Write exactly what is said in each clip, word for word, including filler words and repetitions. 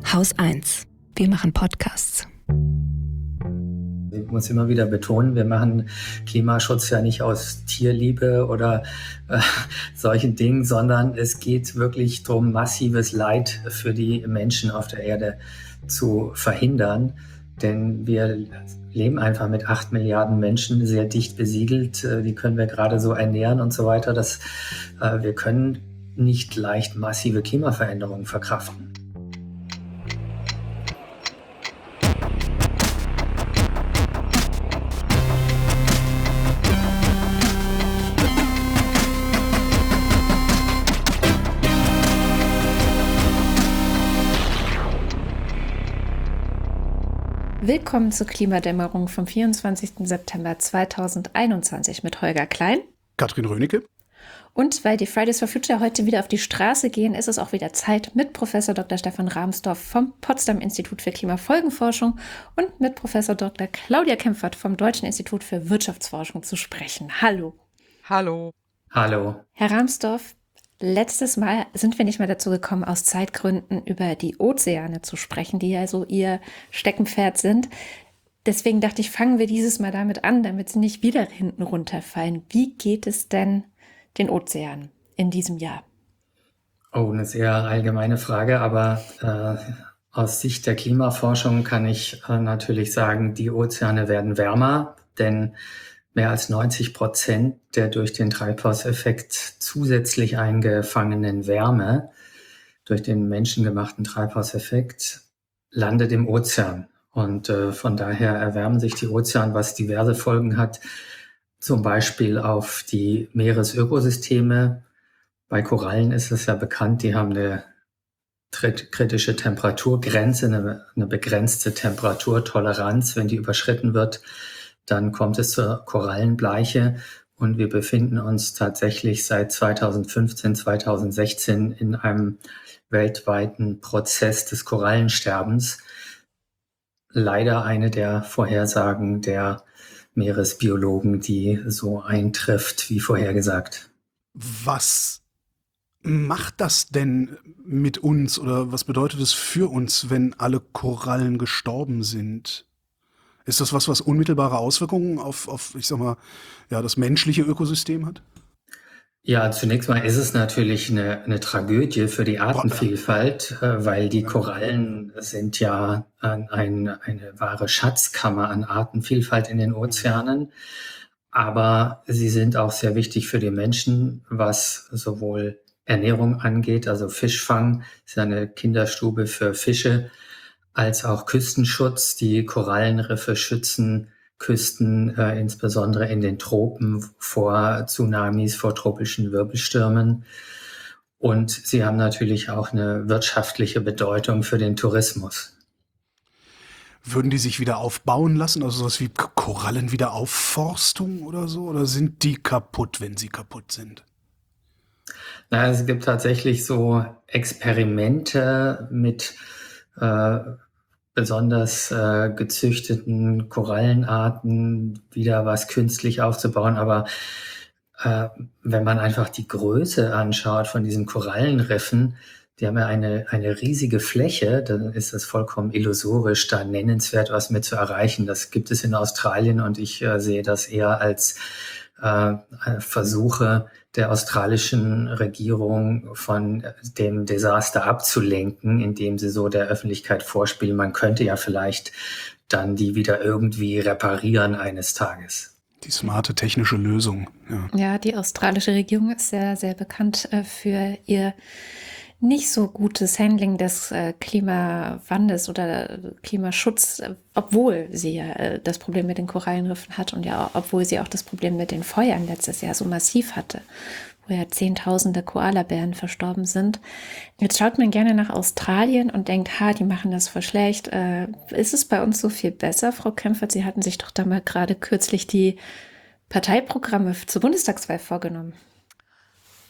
Haus eins. Wir machen Podcasts. Ich muss immer wieder betonen, wir machen Klimaschutz ja nicht aus Tierliebe oder äh, solchen Dingen, sondern es geht wirklich darum, massives Leid für die Menschen auf der Erde zu verhindern. Denn wir leben einfach mit acht Milliarden Menschen sehr dicht besiedelt. Die können wir gerade so ernähren und so weiter. Dass, äh, wir können nicht leicht massive Klimaveränderungen verkraften. Willkommen zur Klimadämmerung vom vierundzwanzigsten September zweitausendeinundzwanzig mit Holger Klein, Katrin Rönecke. Und weil die Fridays for Future heute wieder auf die Straße gehen, ist es auch wieder Zeit, mit Professor Doktor Stefan Rahmsdorf vom Potsdam Institut für Klimafolgenforschung und mit Professor Doktor Claudia Kempfert vom Deutschen Institut für Wirtschaftsforschung zu sprechen. Hallo. Hallo. Hallo. Herr Rahmsdorf, letztes Mal sind wir nicht mehr dazu gekommen, aus Zeitgründen über die Ozeane zu sprechen, die ja so Ihr Steckenpferd sind. Deswegen dachte ich, fangen wir dieses Mal damit an, damit sie nicht wieder hinten runterfallen. Wie geht es denn den Ozeanen in diesem Jahr? Oh, eine sehr allgemeine Frage, aber äh, aus Sicht der Klimaforschung kann ich äh, natürlich sagen, die Ozeane werden wärmer, denn mehr als neunzig Prozent der durch den Treibhauseffekt zusätzlich eingefangenen Wärme, durch den menschengemachten Treibhauseffekt, landet im Ozean. Und äh, von daher erwärmen sich die Ozeane, was diverse Folgen hat, zum Beispiel auf die Meeresökosysteme. Bei Korallen ist es ja bekannt, die haben eine kritische Temperaturgrenze, eine, eine begrenzte Temperaturtoleranz. Wenn die überschritten wird, dann kommt es zur Korallenbleiche und wir befinden uns tatsächlich seit zweitausendfünfzehn, zweitausendsechzehn in einem weltweiten Prozess des Korallensterbens. Leider eine der Vorhersagen der Meeresbiologen, die so eintrifft, wie vorhergesagt. Was macht das denn mit uns oder was bedeutet es für uns, wenn alle Korallen gestorben sind? Ist das was, was unmittelbare Auswirkungen auf, auf, ich sag mal, ja, das menschliche Ökosystem hat? Ja, zunächst mal ist es natürlich eine, eine Tragödie für die Artenvielfalt, äh, weil die Korallen sind ja ein, eine wahre Schatzkammer an Artenvielfalt in den Ozeanen. Aber sie sind auch sehr wichtig für die Menschen, was sowohl Ernährung angeht, also Fischfang ist eine Kinderstube für Fische, als auch Küstenschutz. Die Korallenriffe schützen Küsten, äh, insbesondere in den Tropen, vor Tsunamis, vor tropischen Wirbelstürmen. Und sie haben natürlich auch eine wirtschaftliche Bedeutung für den Tourismus. Würden die sich wieder aufbauen lassen, also sowas wie Korallenwiederaufforstung oder so? Oder sind die kaputt, wenn sie kaputt sind? Na, es gibt tatsächlich so Experimente mit äh, besonders äh, gezüchteten Korallenarten wieder was künstlich aufzubauen. Aber äh, wenn man einfach die Größe anschaut von diesen Korallenriffen, die haben ja eine, eine riesige Fläche, dann ist das vollkommen illusorisch, da nennenswert was mit zu erreichen. Das gibt es in Australien und ich äh, sehe das eher als äh, Versuche der australischen Regierung von dem Desaster abzulenken, indem sie so der Öffentlichkeit vorspielen, man könnte ja vielleicht dann die wieder irgendwie reparieren eines Tages. Die smarte technische Lösung. Ja, ja, die australische Regierung ist sehr, sehr bekannt äh, für ihr nicht so gutes Handling des äh, Klimawandels oder Klimaschutz, äh, obwohl sie ja äh, das Problem mit den Korallenriffen hat und ja, obwohl sie auch das Problem mit den Feuern letztes Jahr so massiv hatte, wo ja Zehntausende Koalabären verstorben sind. Jetzt schaut man gerne nach Australien und denkt, ha, die machen das voll schlecht. Äh, ist es bei uns so viel besser, Frau Kempfert? Sie hatten sich doch da mal gerade kürzlich die Parteiprogramme zur Bundestagswahl vorgenommen.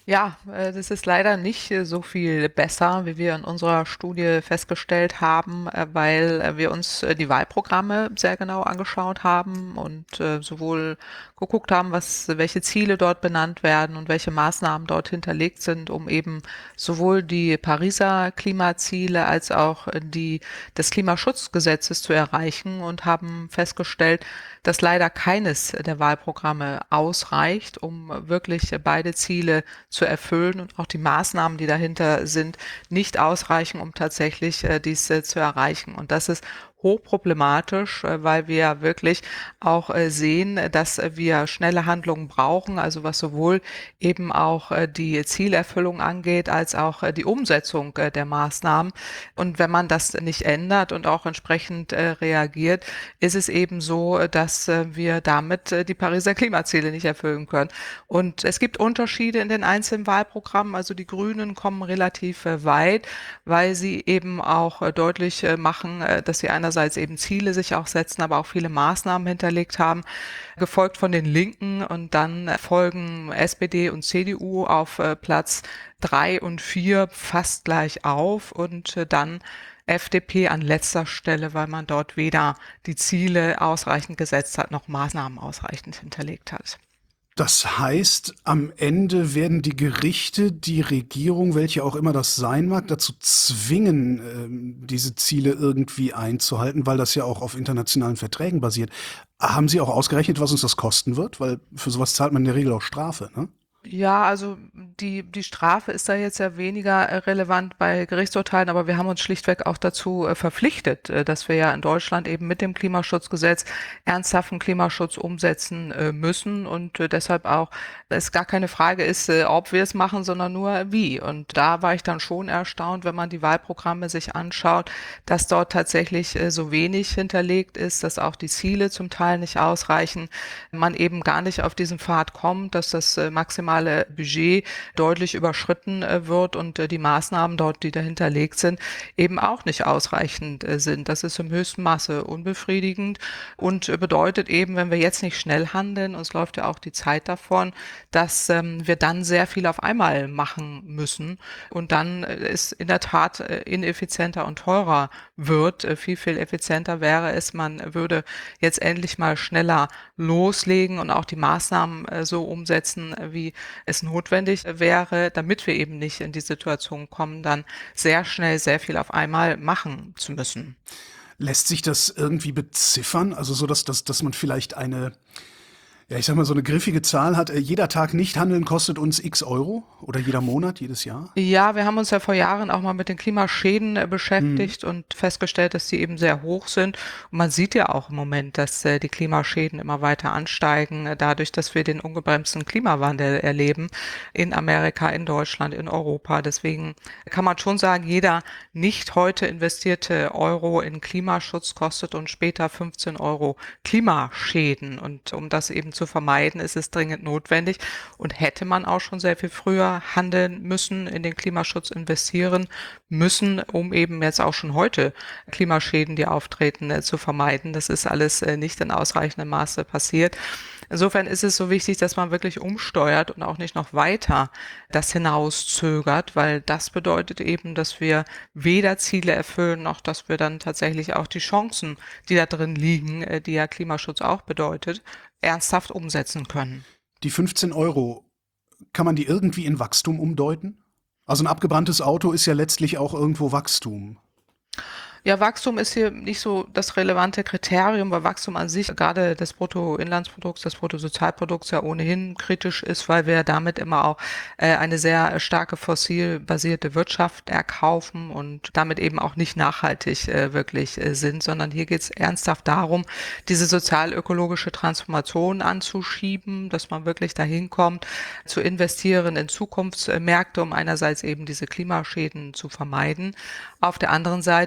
Ja, äh, das ist leider nicht äh, so viel besser, wie wir in unserer Studie festgestellt haben, äh, weil äh, wir uns äh, die Wahlprogramme sehr genau angeschaut haben und äh, sowohl geguckt haben, was, welche Ziele dort benannt werden und welche Maßnahmen dort hinterlegt sind, um eben sowohl die Pariser Klimaziele als auch äh, die des Klimaschutzgesetzes zu erreichen und haben festgestellt, dass leider keines der Wahlprogramme ausreicht, um wirklich äh, beide Ziele zu erfüllen und auch die Maßnahmen, die dahinter sind, nicht ausreichen, um tatsächlich äh, dies äh, zu erreichen. Und das ist hochproblematisch, äh, weil wir wirklich auch äh, sehen, dass äh, wir schnelle Handlungen brauchen, also was sowohl eben auch äh, die Zielerfüllung angeht, als auch äh, die Umsetzung äh, der Maßnahmen. Und wenn man das nicht ändert und auch entsprechend äh, reagiert, ist es eben so, äh, dass äh, wir damit äh, die Pariser Klimaziele nicht erfüllen können. Und es gibt Unterschiede in den einzelnen Wahlprogrammen. Also die Grünen kommen relativ äh, weit, weil sie eben auch äh, deutlich äh, machen, äh, dass sie einerseits eben Ziele sich auch setzen, aber auch viele Maßnahmen hinterlegt haben, gefolgt von den Linken, und dann folgen S P D und C D U auf äh, Platz drei und vier fast gleich auf, und äh, dann F D P an letzter Stelle, weil man dort weder die Ziele ausreichend gesetzt hat, noch Maßnahmen ausreichend hinterlegt hat. Das heißt, am Ende werden die Gerichte die Regierung, welche auch immer das sein mag, dazu zwingen, ähm, diese Ziele irgendwie einzuhalten, weil das ja auch auf internationalen Verträgen basiert. Haben Sie auch ausgerechnet, was uns das kosten wird? Weil für sowas zahlt man in der Regel auch Strafe, ne? Ja, also die, die Strafe ist da jetzt ja weniger äh, relevant bei Gerichtsurteilen, aber wir haben uns schlichtweg auch dazu äh, verpflichtet, äh, dass wir ja in Deutschland eben mit dem Klimaschutzgesetz ernsthaften Klimaschutz umsetzen äh, müssen, und äh, deshalb auch es gar keine Frage ist, äh, ob wir es machen, sondern nur wie. Und da war ich dann schon erstaunt, wenn man die Wahlprogramme sich anschaut, dass dort tatsächlich äh, so wenig hinterlegt ist, dass auch die Ziele zum Teil nicht ausreichen, man eben gar nicht auf diesen Pfad kommt, dass das äh, maximal Budget deutlich überschritten äh, wird und äh, die Maßnahmen dort, die dahinterlegt sind, eben auch nicht ausreichend äh, sind. Das ist im höchsten Maße unbefriedigend und äh, bedeutet eben, wenn wir jetzt nicht schnell handeln, uns läuft ja auch die Zeit davon, dass ähm, wir dann sehr viel auf einmal machen müssen und dann äh, es in der Tat äh, ineffizienter und teurer wird. Äh, viel, viel effizienter wäre es, man würde jetzt endlich mal schneller loslegen und auch die Maßnahmen äh, so umsetzen, äh, wie es notwendig wäre, damit wir eben nicht in die Situation kommen, dann sehr schnell sehr viel auf einmal machen zu müssen. Lässt sich das irgendwie beziffern? Also so, dass, dass, dass man vielleicht eine, ja, ich sag mal, so eine griffige Zahl hat, äh, jeder Tag nicht handeln kostet uns x Euro oder jeder Monat, jedes Jahr? Ja, wir haben uns ja vor Jahren auch mal mit den Klimaschäden äh, beschäftigt Mhm. und festgestellt, dass die eben sehr hoch sind. Und man sieht ja auch im Moment, dass äh, die Klimaschäden immer weiter ansteigen, äh, dadurch, dass wir den ungebremsten Klimawandel erleben in Amerika, in Deutschland, in Europa. Deswegen kann man schon sagen, jeder nicht heute investierte Euro in Klimaschutz kostet uns später fünfzehn Euro Klimaschäden. Und um das eben zu vermeiden, ist es dringend notwendig und hätte man auch schon sehr viel früher handeln müssen, in den Klimaschutz investieren müssen, um eben jetzt auch schon heute Klimaschäden, die auftreten, äh, zu vermeiden. Das ist alles äh, nicht in ausreichendem Maße passiert. Insofern ist es so wichtig, dass man wirklich umsteuert und auch nicht noch weiter das hinauszögert, weil das bedeutet eben, dass wir weder Ziele erfüllen, noch dass wir dann tatsächlich auch die Chancen, die da drin liegen, äh, die ja Klimaschutz auch bedeutet, ernsthaft umsetzen können. Die fünfzehn Euro, kann man die irgendwie in Wachstum umdeuten? Also ein abgebranntes Auto ist ja letztlich auch irgendwo Wachstum. Ja, Wachstum ist hier nicht so das relevante Kriterium, weil Wachstum an sich gerade des Bruttoinlandsprodukts, des Bruttosozialprodukts ja ohnehin kritisch ist, weil wir damit immer auch äh, eine sehr starke fossilbasierte Wirtschaft erkaufen und damit eben auch nicht nachhaltig äh, wirklich äh, sind, sondern hier geht es ernsthaft darum, diese sozial-ökologische Transformation anzuschieben, dass man wirklich dahin kommt, zu investieren in Zukunftsmärkte, um einerseits eben diese Klimaschäden zu vermeiden, auf der anderen Seite aber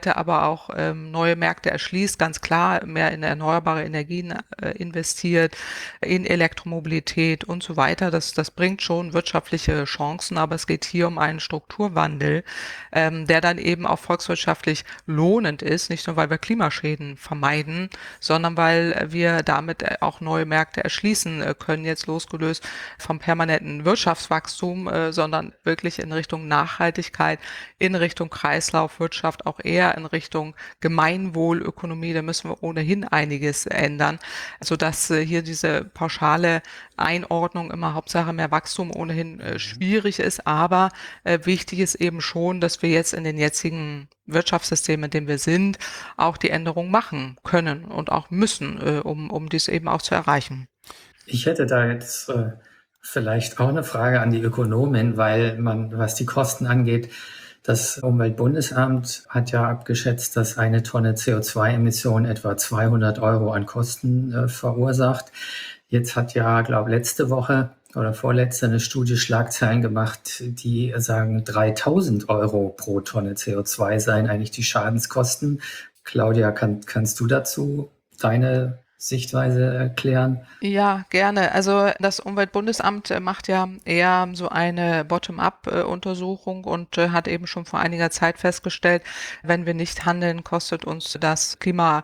auch ähm, neue Märkte erschließt, ganz klar mehr in erneuerbare Energien äh, investiert, in Elektromobilität und so weiter. Das, das bringt schon wirtschaftliche Chancen, aber es geht hier um einen Strukturwandel, ähm, der dann eben auch volkswirtschaftlich lohnend ist, nicht nur weil wir Klimaschäden vermeiden, sondern weil wir damit auch neue Märkte erschließen äh, können, jetzt losgelöst vom permanenten Wirtschaftswachstum, äh, sondern wirklich in Richtung Nachhaltigkeit, in Richtung Kreislaufwirtschaft, auch eher in Richtung Gemeinwohlökonomie. Da müssen wir ohnehin einiges ändern, sodass äh, hier diese pauschale Einordnung immer Hauptsache mehr Wachstum ohnehin äh, schwierig ist. Aber äh, wichtig ist eben schon, dass wir jetzt in den jetzigen Wirtschaftssystemen, in dem wir sind, auch die Änderung machen können und auch müssen, äh, um, um dies eben auch zu erreichen. Ich hätte da jetzt äh, vielleicht auch eine Frage an die Ökonomin, weil man, was die Kosten angeht, das Umweltbundesamt hat ja abgeschätzt, dass eine Tonne C O zwei Emission etwa zweihundert Euro an Kosten äh, verursacht. Jetzt hat ja, glaube letzte Woche oder vorletzte eine Studie Schlagzeilen gemacht, die sagen, dreitausend Euro pro Tonne C O zwei seien eigentlich die Schadenskosten. Claudia, kann, kannst du dazu deine Sichtweise erklären? Ja, gerne. Also das Umweltbundesamt äh, macht ja eher so eine Bottom-up-Untersuchung und äh, hat eben schon vor einiger Zeit festgestellt, wenn wir nicht handeln, kostet uns das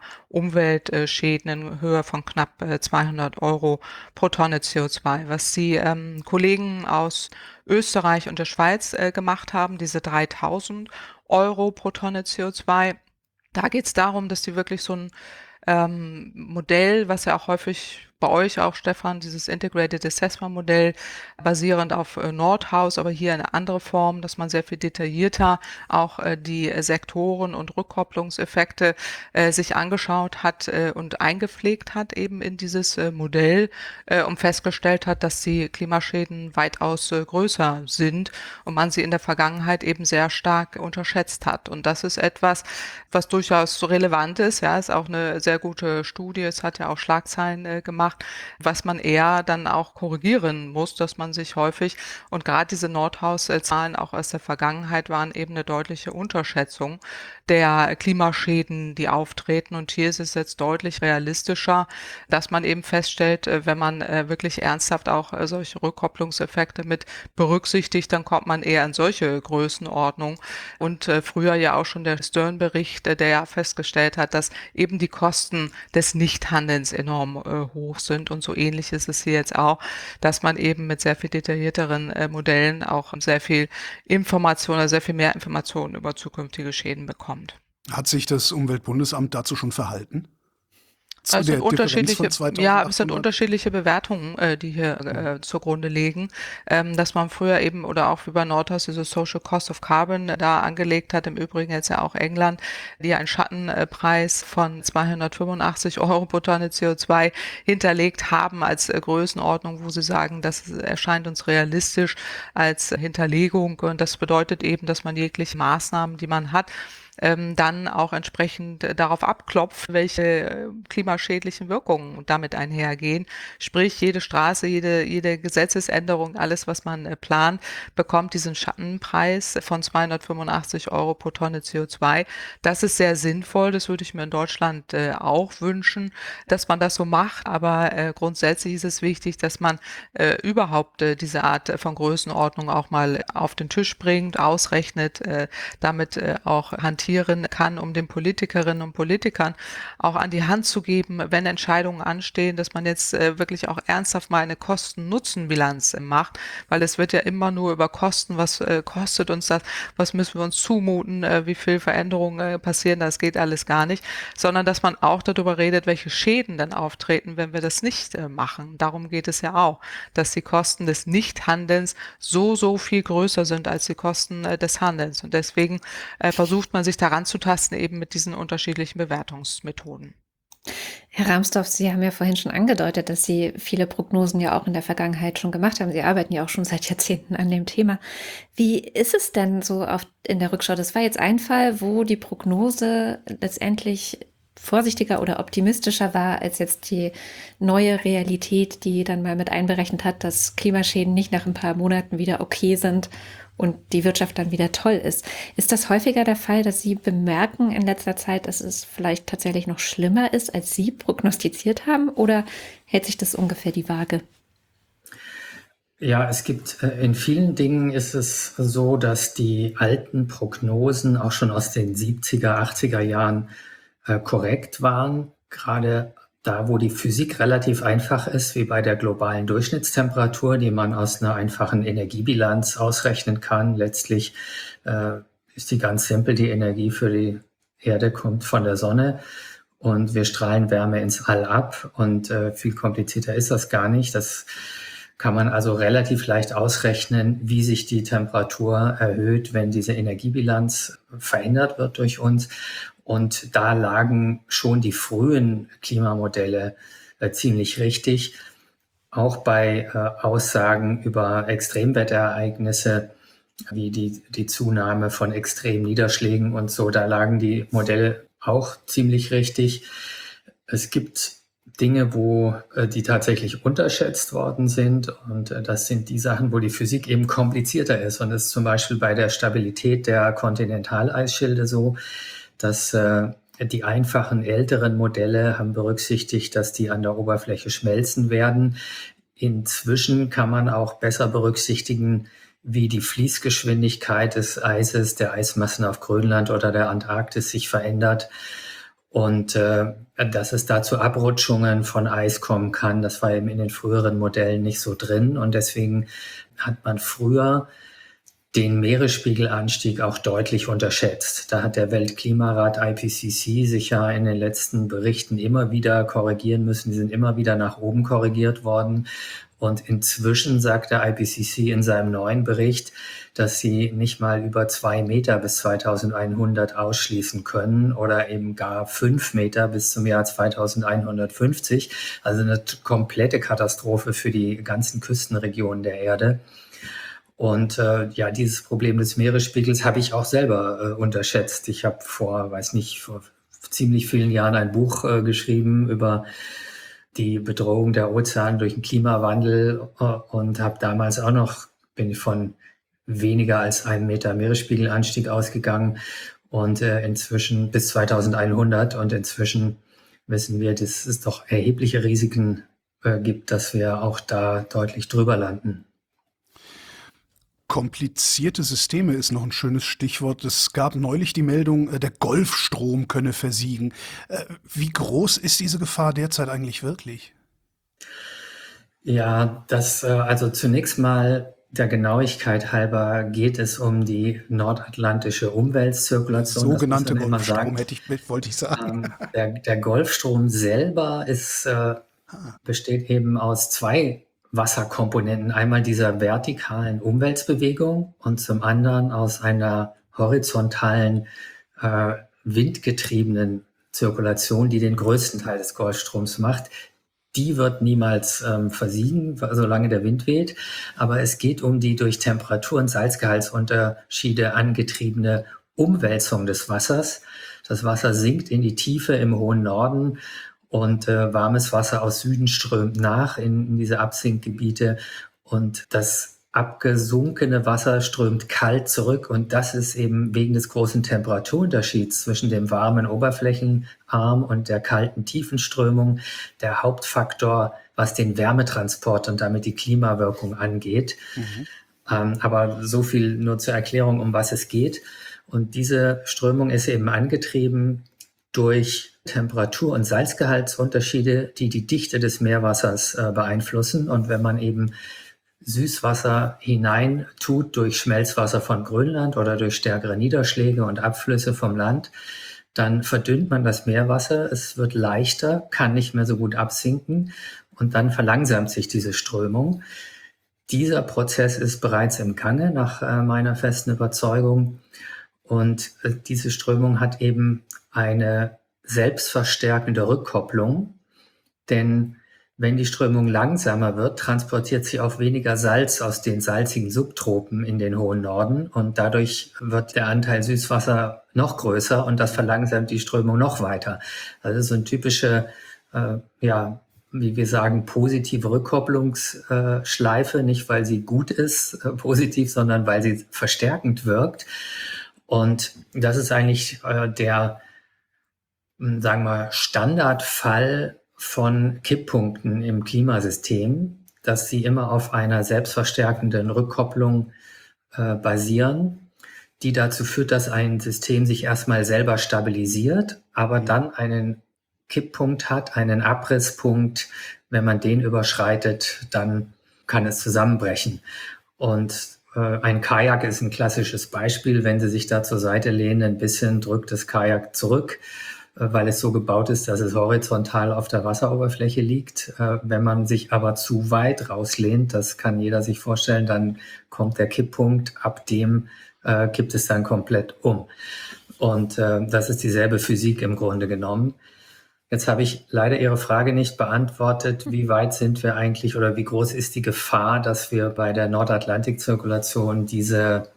Klima-Umweltschäden in Höhe von knapp äh, zweihundert Euro pro Tonne C O zwei. Was die ähm, Kollegen aus Österreich und der Schweiz äh, gemacht haben, diese dreitausend Euro pro Tonne C O zwei, da geht es darum, dass die wirklich so ein ähm, Modell, was ja auch häufig bei euch auch, Stefan, dieses Integrated Assessment Modell, basierend auf äh, Nordhaus, aber hier eine andere Form, dass man sehr viel detaillierter auch äh, die äh, Sektoren und Rückkopplungseffekte äh, sich angeschaut hat äh, und eingepflegt hat eben in dieses äh, Modell äh, und festgestellt hat, dass die Klimaschäden weitaus äh, größer sind und man sie in der Vergangenheit eben sehr stark unterschätzt hat. Und das ist etwas, was durchaus relevant ist. Ja, ist auch eine sehr gute Studie. Es hat ja auch Schlagzeilen äh, gemacht, was man eher dann auch korrigieren muss, dass man sich häufig, und gerade diese Nordhaus-Zahlen auch aus der Vergangenheit waren eben eine deutliche Unterschätzung der Klimaschäden, die auftreten. Und hier ist es jetzt deutlich realistischer, dass man eben feststellt, wenn man wirklich ernsthaft auch solche Rückkopplungseffekte mit berücksichtigt, dann kommt man eher in solche Größenordnungen. Und früher ja auch schon der Stern-Bericht, der ja festgestellt hat, dass eben die Kosten des Nichthandelns enorm äh, hoch sind. Und so ähnlich ist es hier jetzt auch, dass man eben mit sehr viel detaillierteren äh, Modellen auch sehr viel Information oder sehr viel mehr Informationen über zukünftige Schäden bekommt. Hat sich das Umweltbundesamt dazu schon verhalten? Zu Also der unterschiedliche, Differenz von ja, es sind zweitausendachthundert? unterschiedliche Bewertungen, äh, die hier äh, zugrunde liegen, ähm, dass man früher eben oder auch wie bei Nordhaus diese Social Cost of Carbon äh, da angelegt hat, im Übrigen jetzt ja auch England, die einen Schattenpreis von zweihundertfünfundachtzig Euro pro Tonne C O zwei hinterlegt haben als äh, Größenordnung, wo sie sagen, das erscheint uns realistisch als Hinterlegung, und das bedeutet eben, dass man jegliche Maßnahmen, die man hat, ähm, dann auch entsprechend äh, darauf abklopft, welche äh, klimaschädlichen Wirkungen damit einhergehen. Sprich, jede Straße, jede, jede Gesetzesänderung, alles, was man äh, plant, bekommt diesen Schattenpreis von zweihundertfünfundachtzig Euro pro Tonne C O zwei. Das ist sehr sinnvoll, das würde ich mir in Deutschland äh, auch wünschen, dass man das so macht, aber äh, grundsätzlich ist es wichtig, dass man äh, überhaupt äh, diese Art von Größenordnung auch mal auf den Tisch bringt, ausrechnet, äh, damit äh, auch hantieren kann, um den Politikerinnen und Politikern auch an die Hand zu geben, wenn Entscheidungen anstehen, dass man jetzt äh, wirklich auch ernsthaft mal eine Kosten-Nutzen-Bilanz äh, macht, weil es wird ja immer nur über Kosten, was äh, kostet uns das, was müssen wir uns zumuten, äh, wie viel Veränderungen äh, passieren, das geht alles gar nicht, sondern dass man auch darüber redet, welche Schäden dann auftreten, wenn wir das nicht äh, machen. Darum geht es ja auch, dass die Kosten des Nichthandelns so, so viel größer sind als die Kosten äh, des Handelns. Und deswegen äh, versucht man sich daran zu tasten, eben mit diesen unterschiedlichen Bewertungsmethoden. Herr Rahmsdorf, Sie haben ja vorhin schon angedeutet, dass Sie viele Prognosen ja auch in der Vergangenheit schon gemacht haben. Sie arbeiten ja auch schon seit Jahrzehnten an dem Thema. Wie ist es denn so auf, in der Rückschau? Das war jetzt ein Fall, wo die Prognose letztendlich vorsichtiger oder optimistischer war als jetzt die neue Realität, die dann mal mit einberechnet hat, dass Klimaschäden nicht nach ein paar Monaten wieder okay sind und die Wirtschaft dann wieder toll ist. Ist das häufiger der Fall, dass Sie bemerken in letzter Zeit, dass es vielleicht tatsächlich noch schlimmer ist, als Sie prognostiziert haben, oder hält sich das ungefähr die Waage? Ja, es gibt, äh, in vielen Dingen ist es so, dass die alten Prognosen auch schon aus den siebziger, achtziger Jahren äh, korrekt waren. Gerade da, wo die Physik relativ einfach ist, wie bei der globalen Durchschnittstemperatur, die man aus einer einfachen Energiebilanz ausrechnen kann. Letztlich äh, ist die ganz simpel, die Energie für die Erde kommt von der Sonne und wir strahlen Wärme ins All ab und äh, viel komplizierter ist das gar nicht. Das kann man also relativ leicht ausrechnen, wie sich die Temperatur erhöht, wenn diese Energiebilanz verändert wird durch uns. Und da lagen schon die frühen Klimamodelle äh, ziemlich richtig. Auch bei äh, Aussagen über Extremwetterereignisse wie die, die Zunahme von extremen Niederschlägen und so, da lagen die Modelle auch ziemlich richtig. Es gibt Dinge, wo äh, die tatsächlich unterschätzt worden sind. Und äh, das sind die Sachen, wo die Physik eben komplizierter ist. Und das ist zum Beispiel bei der Stabilität der Kontinentaleisschilde so, dass äh, die einfachen älteren Modelle haben berücksichtigt, dass die an der Oberfläche schmelzen werden. Inzwischen kann man auch besser berücksichtigen, wie die Fließgeschwindigkeit des Eises, der Eismassen auf Grönland oder der Antarktis sich verändert. Und äh, dass es da zu Abrutschungen von Eis kommen kann, das war eben in den früheren Modellen nicht so drin. Und deswegen hat man früher den Meeresspiegelanstieg auch deutlich unterschätzt. Da hat der Weltklimarat I P C C sich ja in den letzten Berichten immer wieder korrigieren müssen. Die sind immer wieder nach oben korrigiert worden. Und inzwischen sagt der I P C C in seinem neuen Bericht, dass sie nicht mal über zwei Meter bis zweitausendeinhundert ausschließen können oder eben gar fünf Meter bis zum Jahr zweitausendeinhundertfünfzig. Also eine komplette Katastrophe für die ganzen Küstenregionen der Erde. Und äh, ja, dieses Problem des Meeresspiegels habe ich auch selber äh, unterschätzt. Ich habe vor, weiß nicht, vor ziemlich vielen Jahren ein Buch äh, geschrieben über die Bedrohung der Ozeane durch den Klimawandel äh, und habe damals auch noch, bin ich von weniger als einem Meter Meeresspiegelanstieg ausgegangen und äh, inzwischen bis zweitausendeinhundert und inzwischen wissen wir, dass es doch erhebliche Risiken äh, gibt, dass wir auch da deutlich drüber landen. Komplizierte Systeme ist noch ein schönes Stichwort. Es gab neulich die Meldung, der Golfstrom könne versiegen. Wie groß ist diese Gefahr derzeit eigentlich wirklich? Ja, das, also zunächst mal der Genauigkeit halber geht es um die nordatlantische Umweltzirkulation. Sogenannte Golfstrom, hätte ich, wollte ich sagen. Ähm, der, der Golfstrom selber ist, äh, besteht eben aus zwei Wasserkomponenten. Einmal dieser vertikalen Umweltbewegung und zum anderen aus einer horizontalen, äh, windgetriebenen Zirkulation, die den größten Teil des Golfstroms macht. Die wird niemals ähm, versiegen, solange der Wind weht. Aber es geht um die durch Temperatur- und Salzgehaltsunterschiede angetriebene Umwälzung des Wassers. Das Wasser sinkt in die Tiefe im hohen Norden und äh, warmes Wasser aus Süden strömt nach in, in diese Absinkgebiete und das abgesunkene Wasser strömt kalt zurück und das ist eben wegen des großen Temperaturunterschieds zwischen dem warmen Oberflächenarm und der kalten Tiefenströmung der Hauptfaktor, was den Wärmetransport und damit die Klimawirkung angeht. Mhm. Ähm, aber so viel nur zur Erklärung, um was es geht. Und diese Strömung ist eben angetrieben durch Temperatur- und Salzgehaltsunterschiede, die die Dichte des Meerwassers äh, beeinflussen. Und wenn man eben Süßwasser hinein tut durch Schmelzwasser von Grönland oder durch stärkere Niederschläge und Abflüsse vom Land, dann verdünnt man das Meerwasser, es wird leichter, kann nicht mehr so gut absinken und dann verlangsamt sich diese Strömung. Dieser Prozess ist bereits im Gange, nach äh, meiner festen Überzeugung. Und äh, diese Strömung hat eben eine selbstverstärkende Rückkopplung, denn Wenn die Strömung langsamer wird, transportiert sie auch weniger Salz aus den salzigen Subtropen in den hohen Norden und dadurch wird der Anteil Süßwasser noch größer und das verlangsamt die Strömung noch weiter. Also so eine typische, äh, ja, wie wir sagen, positive Rückkopplungsschleife, nicht weil sie gut ist, äh, positiv, sondern weil sie verstärkend wirkt. Und das ist eigentlich äh, der, sagen wir, Standardfall von Kipppunkten im Klimasystem, dass sie immer auf einer selbstverstärkenden Rückkopplung äh, basieren, die dazu führt, dass ein System sich erstmal selber stabilisiert, aber dann einen Kipppunkt hat, einen Abrisspunkt. Wenn man den überschreitet, dann kann es zusammenbrechen. Und äh, ein Kajak ist ein klassisches Beispiel. Wenn Sie sich da zur Seite lehnen, ein bisschen drückt das Kajak zurück, weil es so gebaut ist, dass es horizontal auf der Wasseroberfläche liegt. Wenn man sich aber zu weit rauslehnt, das kann jeder sich vorstellen, dann kommt der Kipppunkt, ab dem äh, kippt es dann komplett um. Und äh, das ist dieselbe Physik im Grunde genommen. Jetzt habe ich leider Ihre Frage nicht beantwortet, wie weit sind wir eigentlich oder wie groß ist die Gefahr, dass wir bei der Nordatlantikzirkulation diese,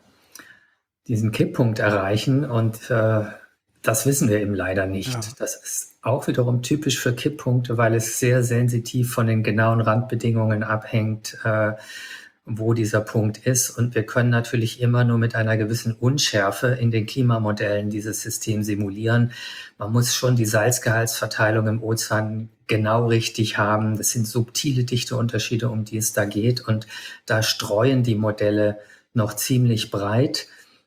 diesen Kipppunkt erreichen und äh, das wissen wir eben leider nicht. Ja. Das ist auch wiederum typisch für Kipppunkte, weil es sehr sensitiv von den genauen Randbedingungen abhängt, äh, wo dieser Punkt ist. Und wir können natürlich immer nur mit einer gewissen Unschärfe in den Klimamodellen dieses System simulieren. Man muss schon die Salzgehaltsverteilung im Ozean genau richtig haben. Das sind subtile Dichteunterschiede, um die es da geht. Und da streuen die Modelle noch ziemlich breit,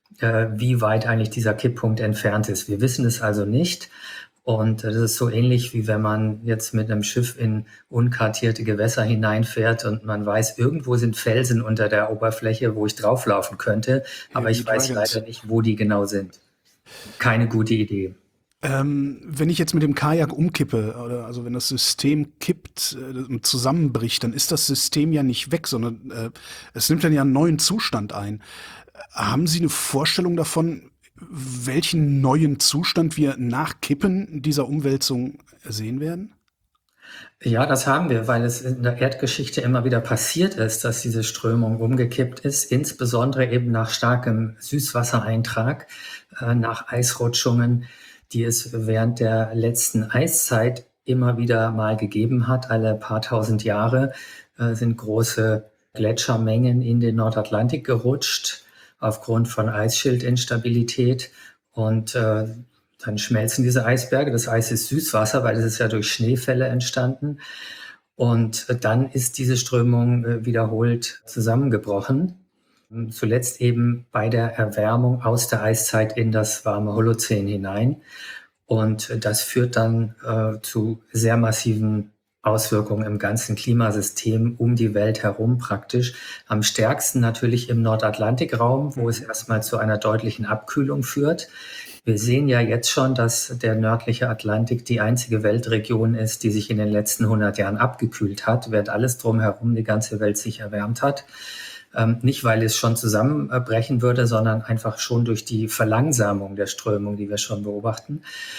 wie weit eigentlich dieser Kipppunkt entfernt ist. Wir wissen es also nicht. Und das ist so ähnlich, wie wenn man jetzt mit einem Schiff in unkartierte Gewässer hineinfährt und man weiß, irgendwo sind Felsen unter der Oberfläche, wo ich drauflaufen könnte, aber ich weiß leider nicht, wo die genau sind. Keine gute Idee. Ähm, wenn ich jetzt mit dem Kajak umkippe, oder also wenn das System kippt äh, und zusammenbricht, dann ist das System ja nicht weg, sondern äh, es nimmt dann ja einen neuen Zustand ein. Haben Sie eine Vorstellung davon, welchen neuen Zustand wir nach Kippen dieser Umwälzung sehen werden? Ja, das haben wir, weil es in der Erdgeschichte immer wieder passiert ist, dass diese Strömung umgekippt ist, insbesondere eben nach starkem Süßwassereintrag, äh, nach Eisrutschungen, die es während der letzten Eiszeit immer wieder mal gegeben hat. Alle paar tausend Jahre äh, sind große Gletschermengen in den Nordatlantik gerutscht aufgrund von Eisschildinstabilität und äh, dann schmelzen diese Eisberge. Das Eis ist Süßwasser, weil es ist ja durch Schneefälle entstanden. Und äh, dann ist diese Strömung äh, wiederholt zusammengebrochen. Zuletzt eben bei der Erwärmung aus der Eiszeit in das warme Holozän hinein. Und äh, das führt dann äh, zu sehr massiven Auswirkungen im ganzen Klimasystem um die Welt herum praktisch. Am stärksten natürlich im Nordatlantikraum, wo es erstmal zu einer deutlichen Abkühlung führt. Wir sehen ja jetzt schon, dass der nördliche Atlantik die einzige Weltregion ist, die sich in den letzten hundert Jahren abgekühlt hat, während alles drumherum, die ganze Welt sich erwärmt hat. Ähm, nicht, weil es schon zusammenbrechen würde, sondern einfach schon durch die Verlangsamung der Strömung, die wir schon beobachten.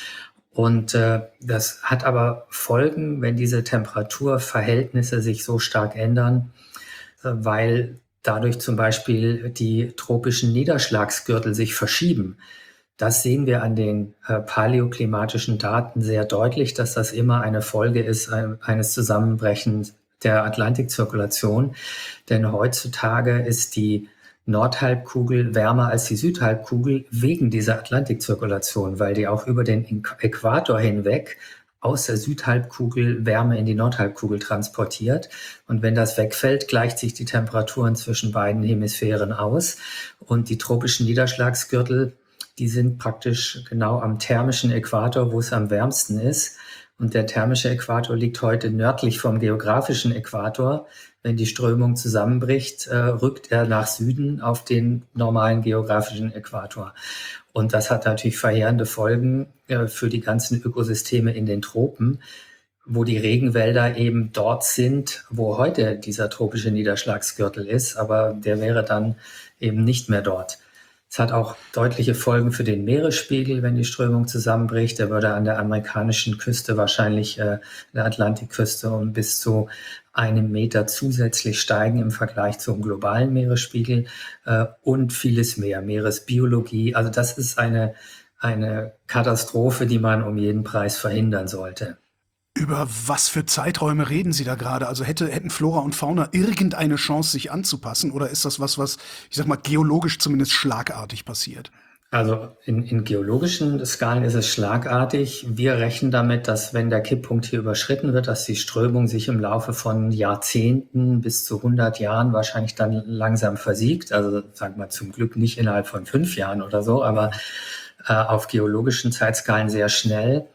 Und äh, das hat aber Folgen, wenn diese Temperaturverhältnisse sich so stark ändern, äh, weil dadurch zum Beispiel die tropischen Niederschlagsgürtel sich verschieben. Das sehen wir an den äh, paläoklimatischen Daten sehr deutlich, dass das immer eine Folge ist ein, eines Zusammenbrechens der Atlantikzirkulation. Denn heutzutage ist die Nordhalbkugel wärmer als die Südhalbkugel wegen dieser Atlantikzirkulation, weil die auch über den Äquator hinweg aus der Südhalbkugel Wärme in die Nordhalbkugel transportiert. Und wenn das wegfällt, gleicht sich die Temperaturen zwischen beiden Hemisphären aus. Und die tropischen Niederschlagsgürtel, die sind praktisch genau am thermischen Äquator, wo es am wärmsten ist. Und der thermische Äquator liegt heute nördlich vom geografischen Äquator. Wenn die Strömung zusammenbricht, äh, rückt er nach Süden auf den normalen geografischen Äquator. Und das hat natürlich verheerende Folgen äh, für die ganzen Ökosysteme in den Tropen, wo die Regenwälder eben dort sind, wo heute dieser tropische Niederschlagsgürtel ist, aber der wäre dann eben nicht mehr dort. Es hat auch deutliche Folgen für den Meeresspiegel, wenn die Strömung zusammenbricht. Der würde an der amerikanischen Küste wahrscheinlich, äh, der Atlantikküste, um bis zu einem Meter zusätzlich steigen im Vergleich zum globalen Meeresspiegel, äh, und vieles mehr, Meeresbiologie. Also das ist eine, eine Katastrophe, die man um jeden Preis verhindern sollte. Über was für Zeiträume reden Sie da gerade? Also hätte, hätten Flora und Fauna irgendeine Chance, sich anzupassen? Oder ist das was, was, ich sag mal, geologisch zumindest schlagartig passiert? Also in, in geologischen Skalen ist es schlagartig. Wir rechnen damit, dass wenn der Kipppunkt hier überschritten wird, dass die Strömung sich im Laufe von Jahrzehnten bis zu hundert Jahren wahrscheinlich dann langsam versiegt. Also sagen wir zum Glück nicht innerhalb von fünf Jahren oder so, aber äh, auf geologischen Zeitskalen sehr schnell.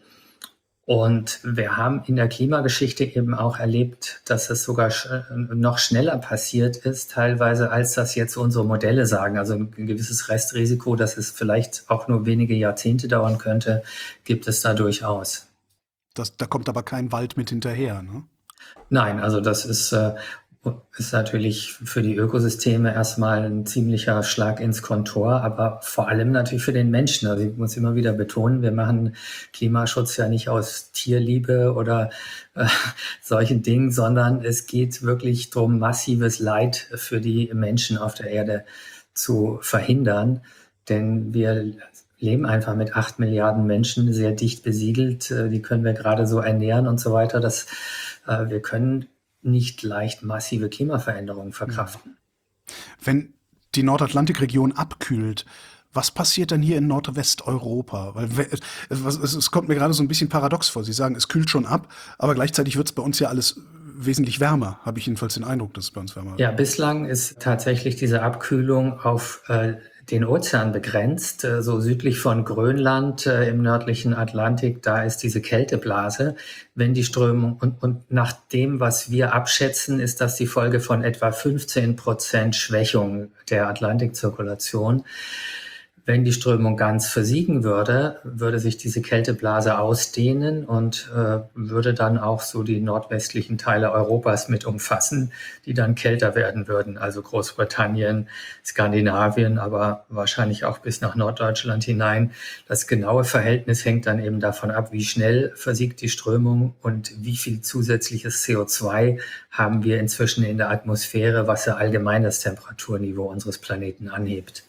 Und wir haben in der Klimageschichte eben auch erlebt, dass es sogar sch- noch schneller passiert ist, teilweise, als das jetzt unsere Modelle sagen. Also ein gewisses Restrisiko, dass es vielleicht auch nur wenige Jahrzehnte dauern könnte, gibt es da durchaus. Das, da kommt aber kein Wald mit hinterher, ne? Nein, also das ist, äh, ist natürlich für die Ökosysteme erstmal ein ziemlicher Schlag ins Kontor, aber vor allem natürlich für den Menschen. Also ich muss immer wieder betonen, wir machen Klimaschutz ja nicht aus Tierliebe oder äh, solchen Dingen, sondern es geht wirklich darum, massives Leid für die Menschen auf der Erde zu verhindern. Denn wir leben einfach mit acht Milliarden Menschen sehr dicht besiedelt. Äh, Die können wir gerade so ernähren und so weiter. Das, äh, wir können nicht leicht massive Klimaveränderungen verkraften. Wenn die Nordatlantikregion abkühlt, was passiert dann hier in Nordwesteuropa? Weil we- es, es, es kommt mir gerade so ein bisschen paradox vor. Sie sagen, es kühlt schon ab, aber gleichzeitig wird es bei uns ja alles wesentlich wärmer. Habe ich jedenfalls den Eindruck, dass es bei uns wärmer wird. Ja, bislang ist tatsächlich diese Abkühlung auf äh, den Ozean begrenzt. Äh, so südlich von Grönland äh, im nördlichen Atlantik, da ist diese Kälteblase. Wenn die Strömung und, und nach dem, was wir abschätzen, ist das die Folge von etwa fünfzehn Prozent Schwächung der Atlantikzirkulation. Wenn die Strömung ganz versiegen würde, würde sich diese Kälteblase ausdehnen und äh, würde dann auch so die nordwestlichen Teile Europas mit umfassen, die dann kälter werden würden. Also Großbritannien, Skandinavien, aber wahrscheinlich auch bis nach Norddeutschland hinein. Das genaue Verhältnis hängt dann eben davon ab, wie schnell versiegt die Strömung und wie viel zusätzliches C O zwei haben wir inzwischen in der Atmosphäre, was ja allgemein das Temperaturniveau unseres Planeten anhebt.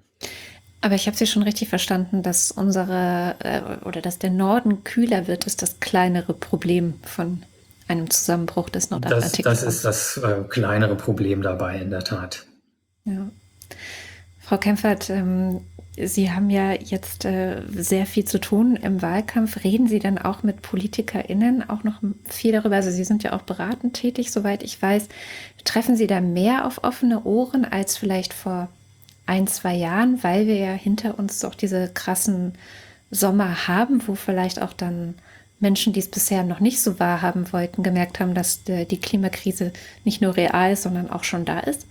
Aber ich habe Sie schon richtig verstanden, dass unsere äh, oder dass der Norden kühler wird, ist das kleinere Problem von einem Zusammenbruch des Das, Nordatlantiks. das ist das äh, kleinere Problem dabei, in der Tat. Ja. Frau Kempfert, ähm, Sie haben ja jetzt äh, sehr viel zu tun im Wahlkampf. Reden Sie dann auch mit PolitikerInnen auch noch viel darüber? Also Sie sind ja auch beratend tätig, soweit ich weiß. Treffen Sie da mehr auf offene Ohren als vielleicht vor ein, zwei Jahren, weil wir ja hinter uns auch diese krassen Sommer haben, wo vielleicht auch dann Menschen, die es bisher noch nicht so wahrhaben wollten, gemerkt haben, dass die die Klimakrise nicht nur real ist, sondern auch schon da ist?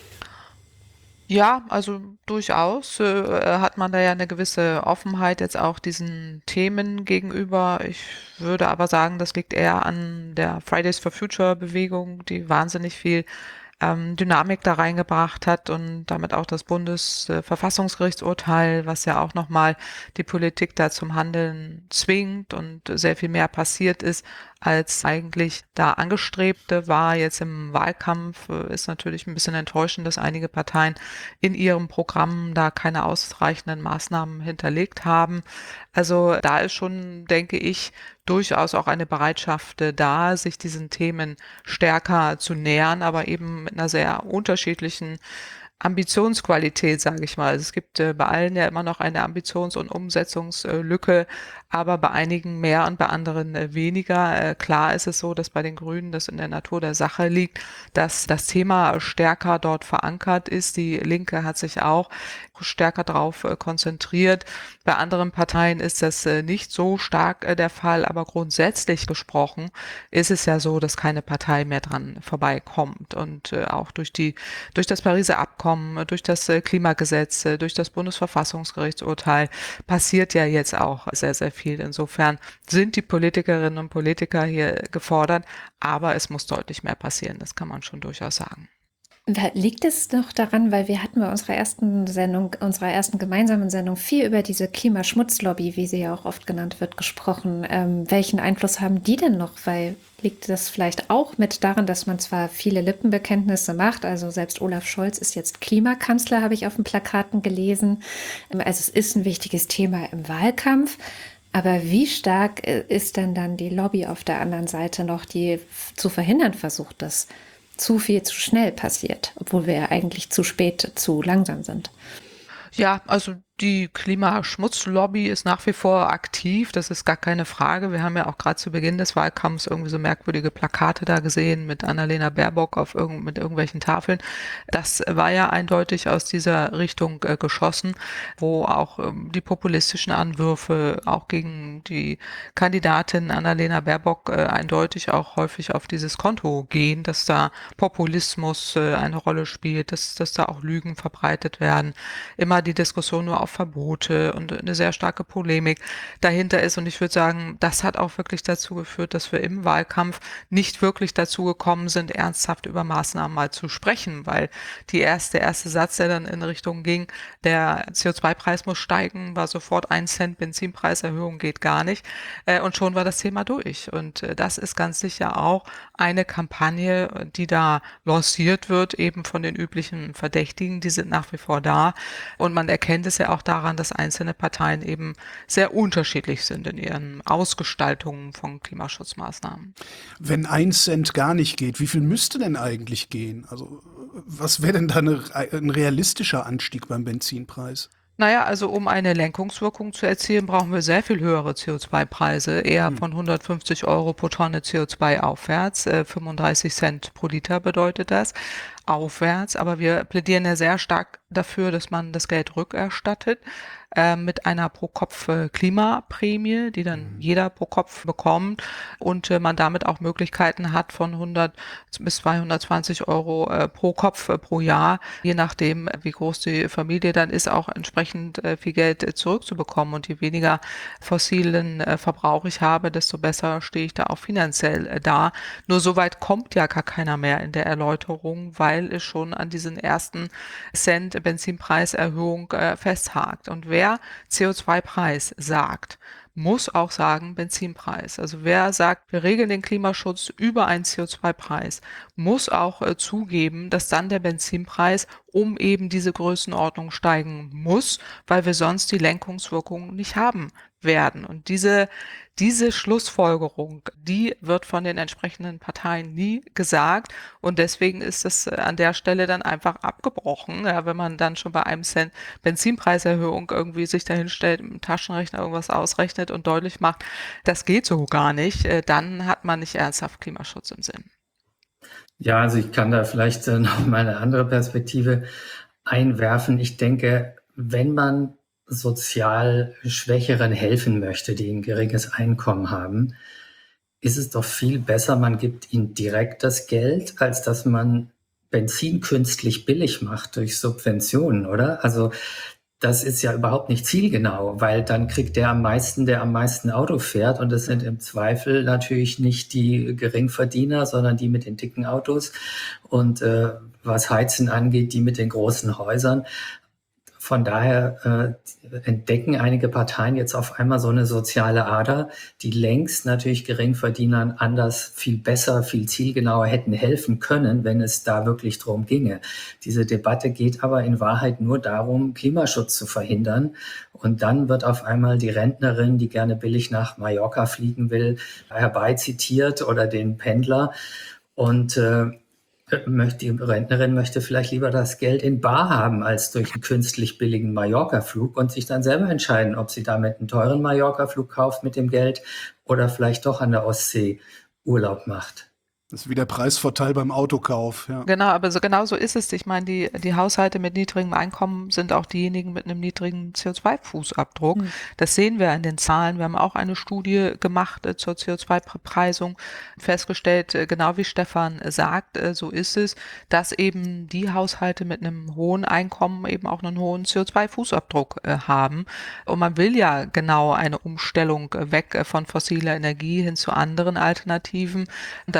Ja, also durchaus äh, hat man da ja eine gewisse Offenheit jetzt auch diesen Themen gegenüber. Ich würde aber sagen, das liegt eher an der Fridays for Future Bewegung, die wahnsinnig viel ähm, Dynamik da reingebracht hat und damit auch das Bundesverfassungsgerichtsurteil, was ja auch nochmal die Politik da zum Handeln zwingt und sehr viel mehr passiert ist, als eigentlich da angestrebte war. Jetzt im Wahlkampf äh, ist natürlich ein bisschen enttäuschend, dass einige Parteien in ihrem Programm da keine ausreichenden Maßnahmen hinterlegt haben. Also da ist schon, denke ich, durchaus auch eine Bereitschaft äh, da, sich diesen Themen stärker zu nähern, aber eben mit einer sehr unterschiedlichen Ambitionsqualität, sage ich mal. Also es gibt äh, bei allen ja immer noch eine Ambitions- und Umsetzungslücke, aber bei einigen mehr und bei anderen äh, weniger. Äh, klar ist es so, dass bei den Grünen das in der Natur der Sache liegt, dass das Thema stärker dort verankert ist. Die Linke hat sich auch stärker darauf äh, konzentriert. Bei anderen Parteien ist das äh, nicht so stark äh, der Fall, aber grundsätzlich gesprochen ist es ja so, dass keine Partei mehr dran vorbeikommt und äh, auch durch die durch das Pariser Abkommen, durch das äh, Klimagesetz, äh, durch das Bundesverfassungsgerichtsurteil passiert ja jetzt auch sehr, sehr viel. Insofern sind die Politikerinnen und Politiker hier gefordert, aber es muss deutlich mehr passieren, das kann man schon durchaus sagen. Liegt es noch daran, weil wir hatten bei unserer ersten Sendung, unserer ersten gemeinsamen Sendung viel über diese Klimaschmutzlobby, wie sie ja auch oft genannt wird, gesprochen. Ähm, welchen Einfluss haben die denn noch? Weil liegt das vielleicht auch mit daran, dass man zwar viele Lippenbekenntnisse macht, also selbst Olaf Scholz ist jetzt Klimakanzler, habe ich auf den Plakaten gelesen. Ähm, also es ist ein wichtiges Thema im Wahlkampf. Aber wie stark äh, ist denn dann die Lobby auf der anderen Seite noch, die f- zu verhindern versucht, dass zu viel zu schnell passiert, obwohl wir ja eigentlich zu spät, zu langsam sind? Ja, also die Klimaschmutzlobby ist nach wie vor aktiv, das ist gar keine Frage. Wir haben ja auch gerade zu Beginn des Wahlkampfs irgendwie so merkwürdige Plakate da gesehen mit Annalena Baerbock auf irgend, mit irgendwelchen Tafeln. Das war ja eindeutig aus dieser Richtung äh, geschossen, wo auch ähm, die populistischen Anwürfe auch gegen die Kandidatin Annalena Baerbock äh, eindeutig auch häufig auf dieses Konto gehen, dass da Populismus äh, eine Rolle spielt, dass, dass da auch Lügen verbreitet werden. Immer die Diskussion nur auf Verbote und eine sehr starke Polemik dahinter ist. Und ich würde sagen, das hat auch wirklich dazu geführt, dass wir im Wahlkampf nicht wirklich dazu gekommen sind, ernsthaft über Maßnahmen mal zu sprechen, weil die erste, der erste Satz, der dann in Richtung ging, der C O zwei Preis muss steigen, war sofort ein Cent Benzinpreiserhöhung geht gar nicht. Äh, Und schon war das Thema durch. Und äh, das ist ganz sicher auch eine Kampagne, die da lanciert wird, eben von den üblichen Verdächtigen, die sind nach wie vor da. Und man erkennt es ja auch daran, dass einzelne Parteien eben sehr unterschiedlich sind in ihren Ausgestaltungen von Klimaschutzmaßnahmen. Wenn ein Cent gar nicht geht, wie viel müsste denn eigentlich gehen? Also was wäre denn da eine, ein realistischer Anstieg beim Benzinpreis? Naja, also um eine Lenkungswirkung zu erzielen, brauchen wir sehr viel höhere C O zwei Preise, eher Hm. von hundertfünfzig Euro pro Tonne C O zwei aufwärts. Äh, fünfunddreißig Cent pro Liter bedeutet das aufwärts. Aber wir plädieren ja sehr stark dafür, dass man das Geld rückerstattet äh, mit einer Pro-Kopf-Klimaprämie, die dann Mhm. jeder pro Kopf bekommt und äh, man damit auch Möglichkeiten hat von hundert bis zweihundertzwanzig Euro äh, pro Kopf äh, pro Jahr, je nachdem, wie groß die Familie dann ist, auch entsprechend äh, viel Geld äh, zurückzubekommen. Und je weniger fossilen äh, Verbrauch ich habe, desto besser stehe ich da auch finanziell äh, da. Nur so weit kommt ja gar keiner mehr in der Erläuterung, weil es schon an diesen ersten Cent Benzinpreiserhöhung äh, festhakt. Und wer C O zwei Preis sagt, muss auch sagen Benzinpreis. Also wer sagt, wir regeln den Klimaschutz über einen C O zwei Preis, muss auch äh, zugeben, dass dann der Benzinpreis um eben diese Größenordnung steigen muss, weil wir sonst die Lenkungswirkung nicht haben werden. Und diese, diese Schlussfolgerung, die wird von den entsprechenden Parteien nie gesagt. Und deswegen ist es äh, an der Stelle dann einfach abgebrochen. Ja, wenn man dann schon bei einem Cent Benzinpreiserhöhung irgendwie sich dahin stellt, mit dem Taschenrechner irgendwas ausrechnet und deutlich macht, das geht so gar nicht, äh, dann hat man nicht ernsthaft Klimaschutz im Sinn. Ja, also ich kann da vielleicht äh, noch mal eine andere Perspektive einwerfen. Ich denke, wenn man sozial Schwächeren helfen möchte, die ein geringes Einkommen haben, ist es doch viel besser, man gibt ihnen direkt das Geld, als dass man Benzin künstlich billig macht durch Subventionen, oder? Also das ist ja überhaupt nicht zielgenau, weil dann kriegt der am meisten, der am meisten Auto fährt. Und das sind im Zweifel natürlich nicht die Geringverdiener, sondern die mit den dicken Autos. Und äh, was Heizen angeht, die mit den großen Häusern. Von daher äh, entdecken einige Parteien jetzt auf einmal so eine soziale Ader, die längst natürlich Geringverdienern anders, viel besser, viel zielgenauer hätten helfen können, wenn es da wirklich drum ginge. Diese Debatte geht aber in Wahrheit nur darum, Klimaschutz zu verhindern. Und dann wird auf einmal die Rentnerin, die gerne billig nach Mallorca fliegen will, herbeizitiert oder den Pendler. Und äh, möchte, die Rentnerin möchte vielleicht lieber das Geld in bar haben, als durch einen künstlich billigen Mallorca-Flug und sich dann selber entscheiden, ob sie damit einen teuren Mallorca-Flug kauft mit dem Geld oder vielleicht doch an der Ostsee Urlaub macht. Das ist wie der Preisvorteil beim Autokauf. Ja. Genau, aber so genau so ist es. Ich meine, die, die Haushalte mit niedrigem Einkommen sind auch diejenigen mit einem niedrigen C O zwei Fußabdruck. Mhm. Das sehen wir an den Zahlen. Wir haben auch eine Studie gemacht äh, zur C O zwei Preisung, festgestellt, äh, genau wie Stefan äh, sagt, äh, so ist es, dass eben die Haushalte mit einem hohen Einkommen eben auch einen hohen C O zwei Fußabdruck äh, haben. Und man will ja genau eine Umstellung äh, weg äh, von fossiler Energie hin zu anderen Alternativen. Und das gelingt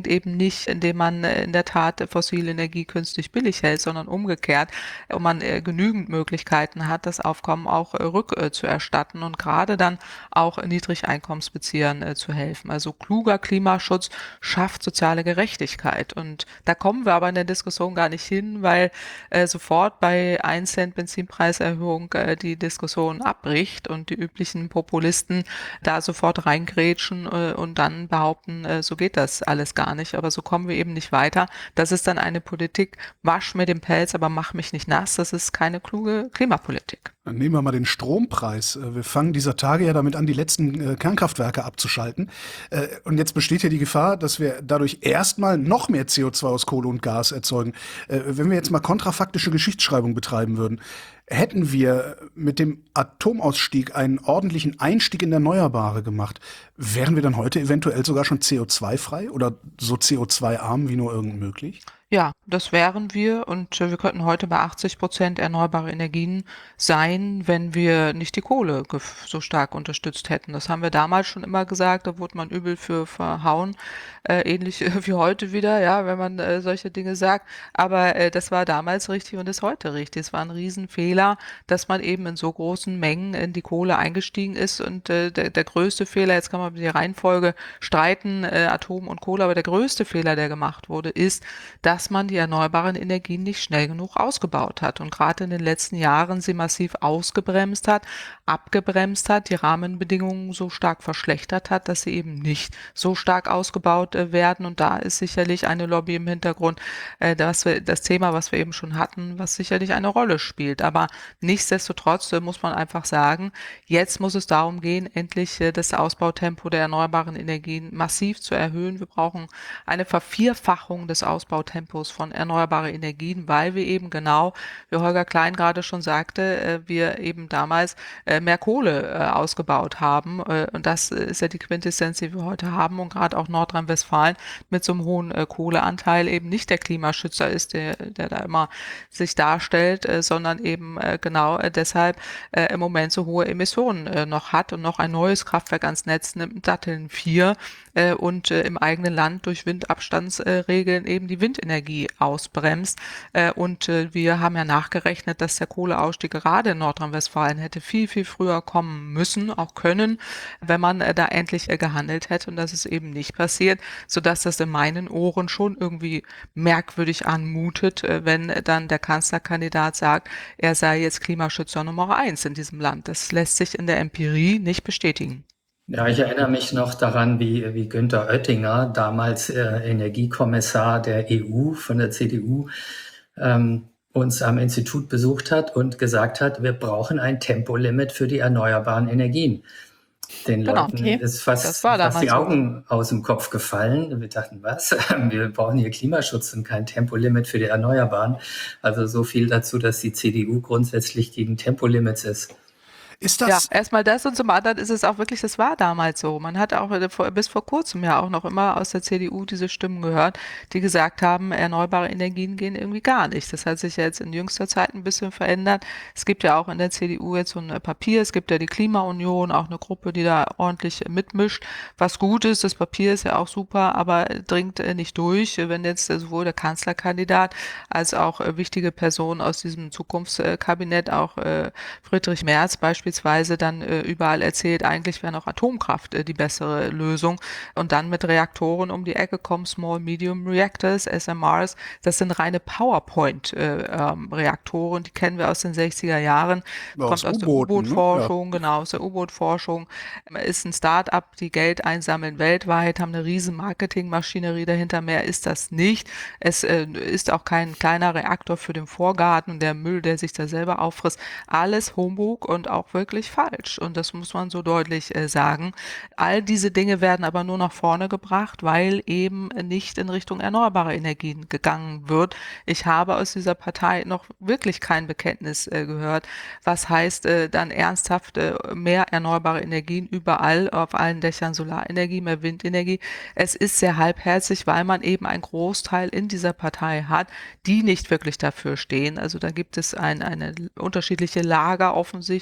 gelingt eben nicht, indem man äh, in der Tat äh, fossile Energie künstlich billig hält, sondern umgekehrt und man äh, genügend Möglichkeiten hat, das Aufkommen auch äh, rückzuerstatten und gerade dann auch Niedrigeinkommensbeziehern äh, zu helfen. Also kluger Klimaschutz schafft soziale Gerechtigkeit und da kommen wir aber in der Diskussion gar nicht hin, weil äh, sofort bei ein Cent Benzinpreiserhöhung äh, die Diskussion abbricht und die üblichen Populisten da sofort reingrätschen äh, und dann behaupten, äh, so geht das alles gar nicht. Aber so kommen wir eben nicht weiter. Das ist dann eine Politik, wasch mir den Pelz, aber mach mich nicht nass. Das ist keine kluge Klimapolitik. Dann nehmen wir mal den Strompreis. Äh, Wir fangen dieser Tage ja damit an, die letzten äh, Kernkraftwerke abzuschalten. Äh, Und jetzt besteht ja die Gefahr, dass wir dadurch erstmal noch mehr C O zwei aus Kohle und Gas erzeugen. Äh, Wenn wir jetzt mal kontrafaktische Geschichtsschreibung betreiben würden, hätten wir mit dem Atomausstieg einen ordentlichen Einstieg in Erneuerbare gemacht, wären wir dann heute eventuell sogar schon C O zwei frei oder so C O zwei arm wie nur irgend möglich? Ja, das wären wir und äh, wir könnten heute bei achtzig Prozent erneuerbare Energien sein, wenn wir nicht die Kohle gef- so stark unterstützt hätten. Das haben wir damals schon immer gesagt, da wurde man übel für verhauen, äh, ähnlich äh, wie heute wieder, ja, wenn man äh, solche Dinge sagt. Aber äh, das war damals richtig und ist heute richtig. Es war ein Riesenfehler, dass man eben in so großen Mengen in die Kohle eingestiegen ist und äh, der, der größte Fehler, jetzt kann man über die Reihenfolge streiten, äh, Atom und Kohle, aber der größte Fehler, der gemacht wurde, ist, dass dass man die erneuerbaren Energien nicht schnell genug ausgebaut hat und gerade in den letzten Jahren sie massiv ausgebremst hat, abgebremst hat, die Rahmenbedingungen so stark verschlechtert hat, dass sie eben nicht so stark ausgebaut äh, werden. Und da ist sicherlich eine Lobby im Hintergrund, äh, dass wir, das Thema, was wir eben schon hatten, was sicherlich eine Rolle spielt. Aber nichtsdestotrotz äh, muss man einfach sagen, jetzt muss es darum gehen, endlich äh, das Ausbautempo der erneuerbaren Energien massiv zu erhöhen. Wir brauchen eine Vervierfachung des Ausbautempos von erneuerbaren Energien, weil wir eben genau, wie Holger Klein gerade schon sagte, wir eben damals mehr Kohle ausgebaut haben. Und das ist ja die Quintessenz, die wir heute haben. Und gerade auch Nordrhein-Westfalen mit so einem hohen Kohleanteil eben nicht der Klimaschützer ist, der, der da immer sich darstellt, sondern eben genau deshalb im Moment so hohe Emissionen noch hat und noch ein neues Kraftwerk ans Netz nimmt, Datteln vier, und im eigenen Land durch Windabstandsregeln eben die Windenergie ausbremst. Und wir haben ja nachgerechnet, dass der Kohleausstieg gerade in Nordrhein-Westfalen hätte viel, viel früher kommen müssen, auch können, wenn man da endlich gehandelt hätte. Und das ist eben nicht passiert, sodass das in meinen Ohren schon irgendwie merkwürdig anmutet, wenn dann der Kanzlerkandidat sagt, er sei jetzt Klimaschützer Nummer eins in diesem Land. Das lässt sich in der Empirie nicht bestätigen. Ja, ich erinnere mich noch daran, wie, wie Günther Oettinger, damals äh, Energiekommissar der E U von der C D U, ähm, uns am Institut besucht hat und gesagt hat, wir brauchen ein Tempolimit für die erneuerbaren Energien. Den Genau, Leuten okay. ist fast, Das war fast die damals so. Augen aus dem Kopf gefallen. Wir dachten, was? Wir brauchen hier Klimaschutz und kein Tempolimit für die Erneuerbaren. Also so viel dazu, dass die C D U grundsätzlich gegen Tempolimits ist. Ist Ja, das, erstmal das und zum anderen ist es auch wirklich, das war damals so. Man hat auch äh, vor, bis vor kurzem ja auch noch immer aus der C D U diese Stimmen gehört, die gesagt haben, erneuerbare Energien gehen irgendwie gar nicht. Das hat sich ja jetzt in jüngster Zeit ein bisschen verändert. Es gibt ja auch in der C D U jetzt so ein äh, Papier, es gibt ja die Klimaunion, auch eine Gruppe, die da ordentlich äh, mitmischt, was gut ist. Das Papier ist ja auch super, aber äh, dringt äh, nicht durch, wenn jetzt äh, sowohl der Kanzlerkandidat als auch äh, wichtige Personen aus diesem Zukunftskabinett, auch äh, Friedrich Merz beispielsweise, Beispielsweise dann äh, überall erzählt, eigentlich wäre noch Atomkraft äh, die bessere Lösung und dann mit Reaktoren um die Ecke kommen, Small Medium Reactors, S M Rs, das sind reine PowerPoint-Reaktoren, äh, ähm, die kennen wir aus den sechziger Jahren, aus kommt aus der U-Booten, ne? U-Boot-Forschung, genau, aus der U-Boot-Forschung, ist ein Start-up, die Geld einsammeln weltweit, haben eine riesen Marketingmaschinerie dahinter, mehr ist das nicht. Es äh, ist auch kein kleiner Reaktor für den Vorgarten und der Müll, der sich da selber auffrisst, alles Humbug und auch wirklich falsch. Und das muss man so deutlich äh, sagen. All diese Dinge werden aber nur nach vorne gebracht, weil eben nicht in Richtung erneuerbare Energien gegangen wird. Ich habe aus dieser Partei noch wirklich kein Bekenntnis äh, gehört, was heißt äh, dann ernsthaft äh, mehr erneuerbare Energien überall, auf allen Dächern Solarenergie, mehr Windenergie. Es ist sehr halbherzig, weil man eben einen Großteil in dieser Partei hat, die nicht wirklich dafür stehen. Also da gibt es ein, eine unterschiedliche Lager offensichtlich.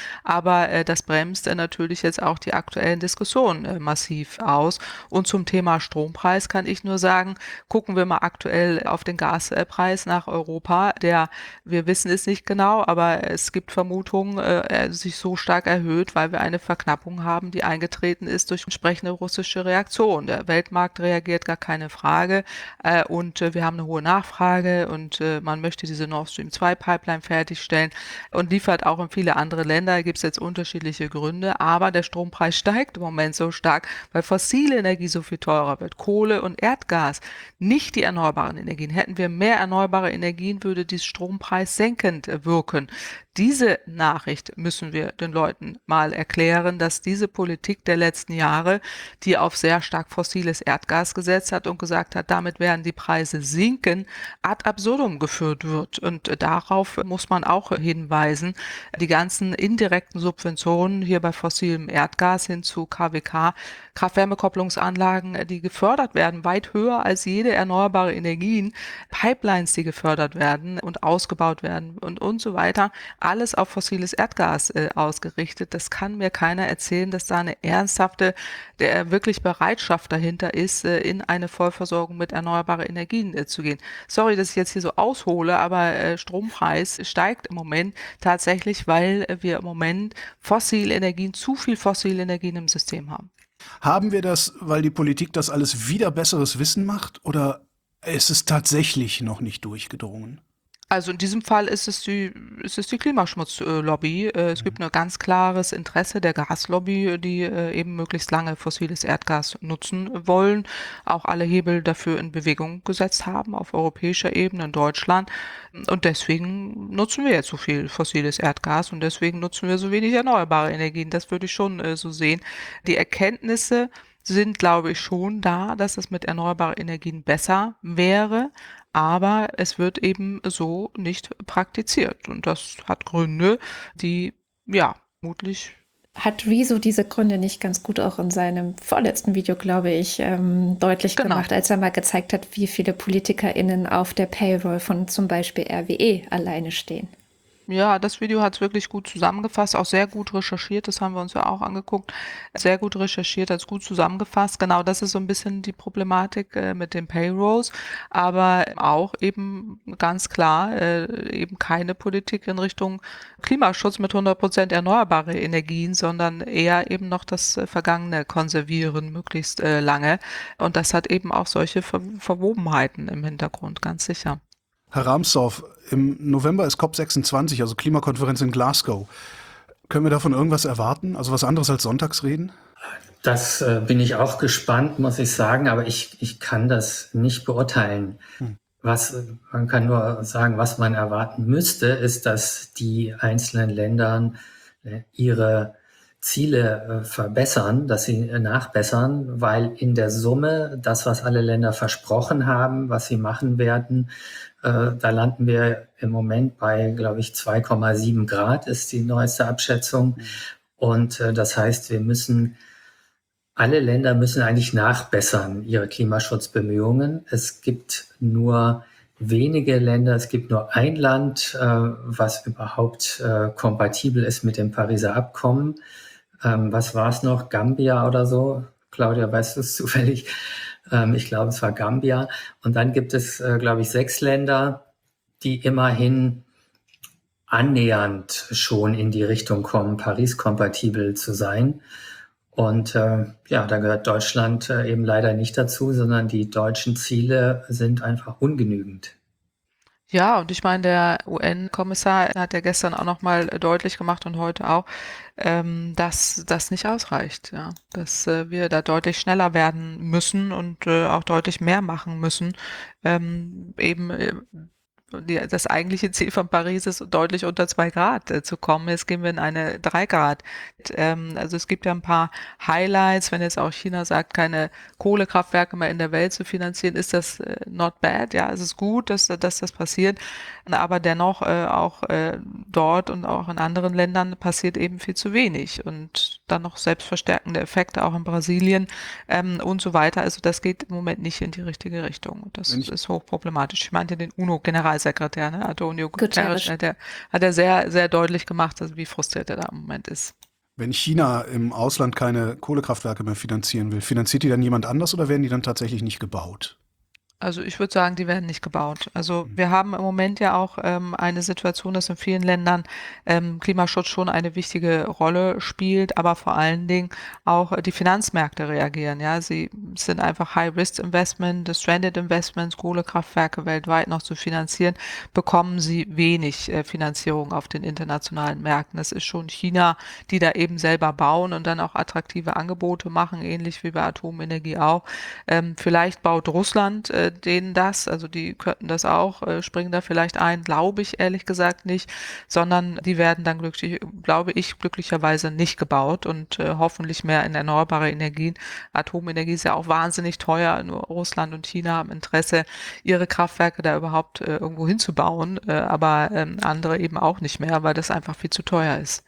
Aber äh, das bremst äh, natürlich jetzt auch die aktuellen Diskussionen äh, massiv aus. Und zum Thema Strompreis kann ich nur sagen, gucken wir mal aktuell auf den Gaspreis nach Europa. Der, wir wissen es nicht genau, aber es gibt Vermutungen, äh, er sich so stark erhöht, weil wir eine Verknappung haben, die eingetreten ist durch entsprechende russische Reaktion. Der Weltmarkt reagiert, gar keine Frage. Äh, und äh, wir haben eine hohe Nachfrage und äh, man möchte diese Nord Stream zwei Pipeline fertigstellen und liefert auch in viele andere Länder. Da gibt es jetzt unterschiedliche Gründe, aber der Strompreis steigt im Moment so stark, weil fossile Energie so viel teurer wird. Kohle und Erdgas, nicht die erneuerbaren Energien. Hätten wir mehr erneuerbare Energien, würde dies Strompreis senkend wirken. Diese Nachricht müssen wir den Leuten mal erklären, dass diese Politik der letzten Jahre, die auf sehr stark fossiles Erdgas gesetzt hat und gesagt hat, damit werden die Preise sinken, ad absurdum geführt wird. Und darauf muss man auch hinweisen. Die ganzen indirekten Subventionen hier bei fossilem Erdgas hin zu K W K, Kraft-Wärme-Kopplungsanlagen, die gefördert werden, weit höher als jede erneuerbare Energien, Pipelines, die gefördert werden und ausgebaut werden und, und so weiter. Alles auf fossiles Erdgas äh, ausgerichtet. Das kann mir keiner erzählen, dass da eine ernsthafte, der wirklich Bereitschaft dahinter ist, äh, in eine Vollversorgung mit erneuerbaren Energien äh, zu gehen. Sorry, dass ich jetzt hier so aushole, aber äh, Strompreis steigt im Moment tatsächlich, weil äh, wir im Moment fossile Energien, zu viel fossile Energien im System haben. Haben wir das, weil die Politik das alles wieder besseres Wissen macht, oder ist es tatsächlich noch nicht durchgedrungen? Also in diesem Fall ist es die, ist es die Klimaschmutzlobby. Es gibt ein ganz klares Interesse der Gaslobby, die eben möglichst lange fossiles Erdgas nutzen wollen, auch alle Hebel dafür in Bewegung gesetzt haben auf europäischer Ebene in Deutschland. Und deswegen nutzen wir jetzt so viel fossiles Erdgas und deswegen nutzen wir so wenig erneuerbare Energien. Das würde ich schon so sehen. Die Erkenntnisse sind, glaube ich, schon da, dass es mit erneuerbaren Energien besser wäre. Aber es wird eben so nicht praktiziert. Und das hat Gründe, die, ja, vermutlich. Hat Rezo diese Gründe nicht ganz gut auch in seinem vorletzten Video, glaube ich, ähm, deutlich Genau. gemacht, als er mal gezeigt hat, wie viele PolitikerInnen auf der Payroll von zum Beispiel R W E alleine stehen. Ja, das Video hat es wirklich gut zusammengefasst, auch sehr gut recherchiert, das haben wir uns ja auch angeguckt, sehr gut recherchiert, hat es gut zusammengefasst. Genau, das ist so ein bisschen die Problematik äh, mit den Payrolls, aber auch eben ganz klar äh, eben keine Politik in Richtung Klimaschutz mit hundert Prozent erneuerbare Energien, sondern eher eben noch das äh, Vergangene konservieren, möglichst äh, lange. Und das hat eben auch solche Ver Verwobenheiten im Hintergrund, ganz sicher. Herr Rahmsdorf, im November ist COP sechsundzwanzig, also Klimakonferenz in Glasgow. Können wir davon irgendwas erwarten? Also was anderes als Sonntagsreden? Das äh, bin ich auch gespannt, muss ich sagen, aber ich, ich kann das nicht beurteilen. Hm. Was, man kann nur sagen, was man erwarten müsste, ist, dass die einzelnen Länder äh, ihre Ziele äh, verbessern, dass sie äh, nachbessern, weil in der Summe das, was alle Länder versprochen haben, was sie machen werden, äh, da landen wir im Moment bei, glaube ich, zwei Komma sieben Grad ist die neueste Abschätzung. Mhm. Und äh, das heißt, wir müssen, alle Länder müssen eigentlich nachbessern, ihre Klimaschutzbemühungen. Es gibt nur wenige Länder, es gibt nur ein Land, äh, was überhaupt äh, kompatibel ist mit dem Pariser Abkommen. Ähm, was war es noch? Gambia oder so? Claudia, weißt du es zufällig? Ähm, ich glaube, es war Gambia. Und dann gibt es, äh, glaube ich, sechs Länder, die immerhin annähernd schon in die Richtung kommen, Paris-kompatibel zu sein. Und äh, ja, da gehört Deutschland äh, eben leider nicht dazu, sondern die deutschen Ziele sind einfach ungenügend. Ja, und ich meine, der U N-Kommissar hat ja gestern auch nochmal deutlich gemacht und heute auch, ähm, dass das nicht ausreicht, ja, dass äh, wir da deutlich schneller werden müssen und äh, auch deutlich mehr machen müssen, ähm, eben äh, die, das eigentliche Ziel von Paris ist, deutlich unter zwei Grad äh, zu kommen. Jetzt gehen wir in eine drei Grad. Ähm, also es gibt ja ein paar Highlights, wenn jetzt auch China sagt, keine Kohlekraftwerke mehr in der Welt zu finanzieren, ist das äh, not bad. Ja, es ist gut, dass, dass das passiert. Aber dennoch äh, auch äh, dort und auch in anderen Ländern passiert eben viel zu wenig. Und dann noch selbstverstärkende Effekte auch in Brasilien ähm, und so weiter. Also das geht im Moment nicht in die richtige Richtung. Und das Wenn ich- ist hochproblematisch. Ich meinte den UNO-Generalsekretär, ne? Antonio Guterres. Guterres, ne? der hat er sehr, sehr deutlich gemacht, also wie frustriert er da im Moment ist. Wenn China im Ausland keine Kohlekraftwerke mehr finanzieren will, finanziert die dann jemand anders oder werden die dann tatsächlich nicht gebaut? Also ich würde sagen, die werden nicht gebaut. Also wir haben im Moment ja auch ähm, eine Situation, dass in vielen Ländern ähm, Klimaschutz schon eine wichtige Rolle spielt, aber vor allen Dingen auch äh, die Finanzmärkte reagieren. Ja, sie sind einfach High-Risk-Investment, Stranded Investments, Kohlekraftwerke weltweit noch zu finanzieren, bekommen sie wenig äh, Finanzierung auf den internationalen Märkten. Es ist schon China, die da eben selber bauen und dann auch attraktive Angebote machen, ähnlich wie bei Atomenergie auch. Ähm, vielleicht baut Russland äh, denen das, also die könnten das auch, äh, springen da vielleicht ein, glaube ich ehrlich gesagt nicht, sondern die werden dann glücklich, glaube ich, glücklicherweise nicht gebaut und äh, hoffentlich mehr in erneuerbare Energien. Atomenergie ist ja auch wahnsinnig teuer, nur Russland und China haben Interesse, ihre Kraftwerke da überhaupt äh, irgendwo hinzubauen, äh, aber ähm, andere eben auch nicht mehr, weil das einfach viel zu teuer ist.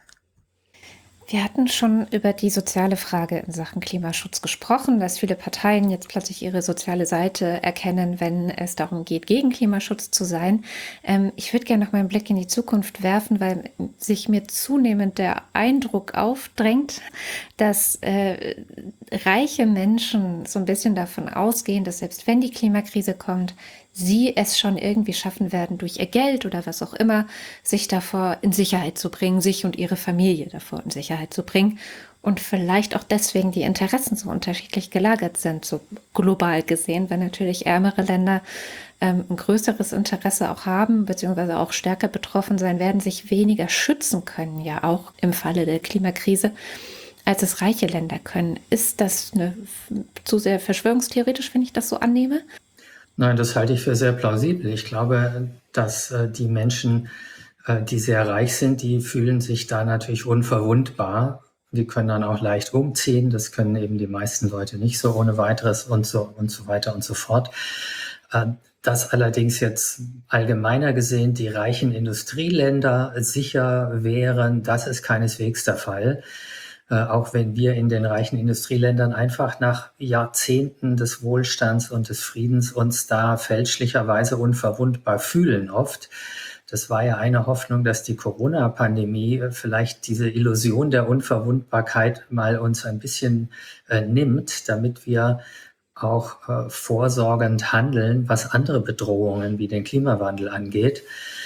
Wir hatten schon über die soziale Frage in Sachen Klimaschutz gesprochen, dass viele Parteien jetzt plötzlich ihre soziale Seite erkennen, wenn es darum geht, gegen Klimaschutz zu sein. Ähm, ich würde gerne noch mal einen Blick in die Zukunft werfen, weil sich mir zunehmend der Eindruck aufdrängt, dass äh, reiche Menschen so ein bisschen davon ausgehen, dass selbst wenn die Klimakrise kommt, sie es schon irgendwie schaffen werden, durch ihr Geld oder was auch immer, sich davor in Sicherheit zu bringen, sich und ihre Familie davor in Sicherheit zu bringen. Und vielleicht auch deswegen die Interessen so unterschiedlich gelagert sind, so global gesehen, weil natürlich ärmere Länder ähm, ein größeres Interesse auch haben, beziehungsweise auch stärker betroffen sein werden, sich weniger schützen können, ja auch im Falle der Klimakrise, als es reiche Länder können. Ist das eine, zu sehr verschwörungstheoretisch, wenn ich das so annehme? Nein, das halte ich für sehr plausibel. Ich glaube, dass äh, die Menschen, äh, die sehr reich sind, die fühlen sich da natürlich unverwundbar. Die können dann auch leicht umziehen. Das können eben die meisten Leute nicht so ohne weiteres und so und so weiter und so fort. Äh, dass allerdings jetzt allgemeiner gesehen die reichen Industrieländer sicher wären, das ist keineswegs der Fall. Äh, auch wenn wir in den reichen Industrieländern einfach nach Jahrzehnten des Wohlstands und des Friedens uns da fälschlicherweise unverwundbar fühlen oft. Das war ja eine Hoffnung, dass die Corona-Pandemie äh, vielleicht diese Illusion der Unverwundbarkeit mal uns ein bisschen äh, nimmt, damit wir auch äh, vorsorgend handeln, was andere Bedrohungen wie den Klimawandel angeht.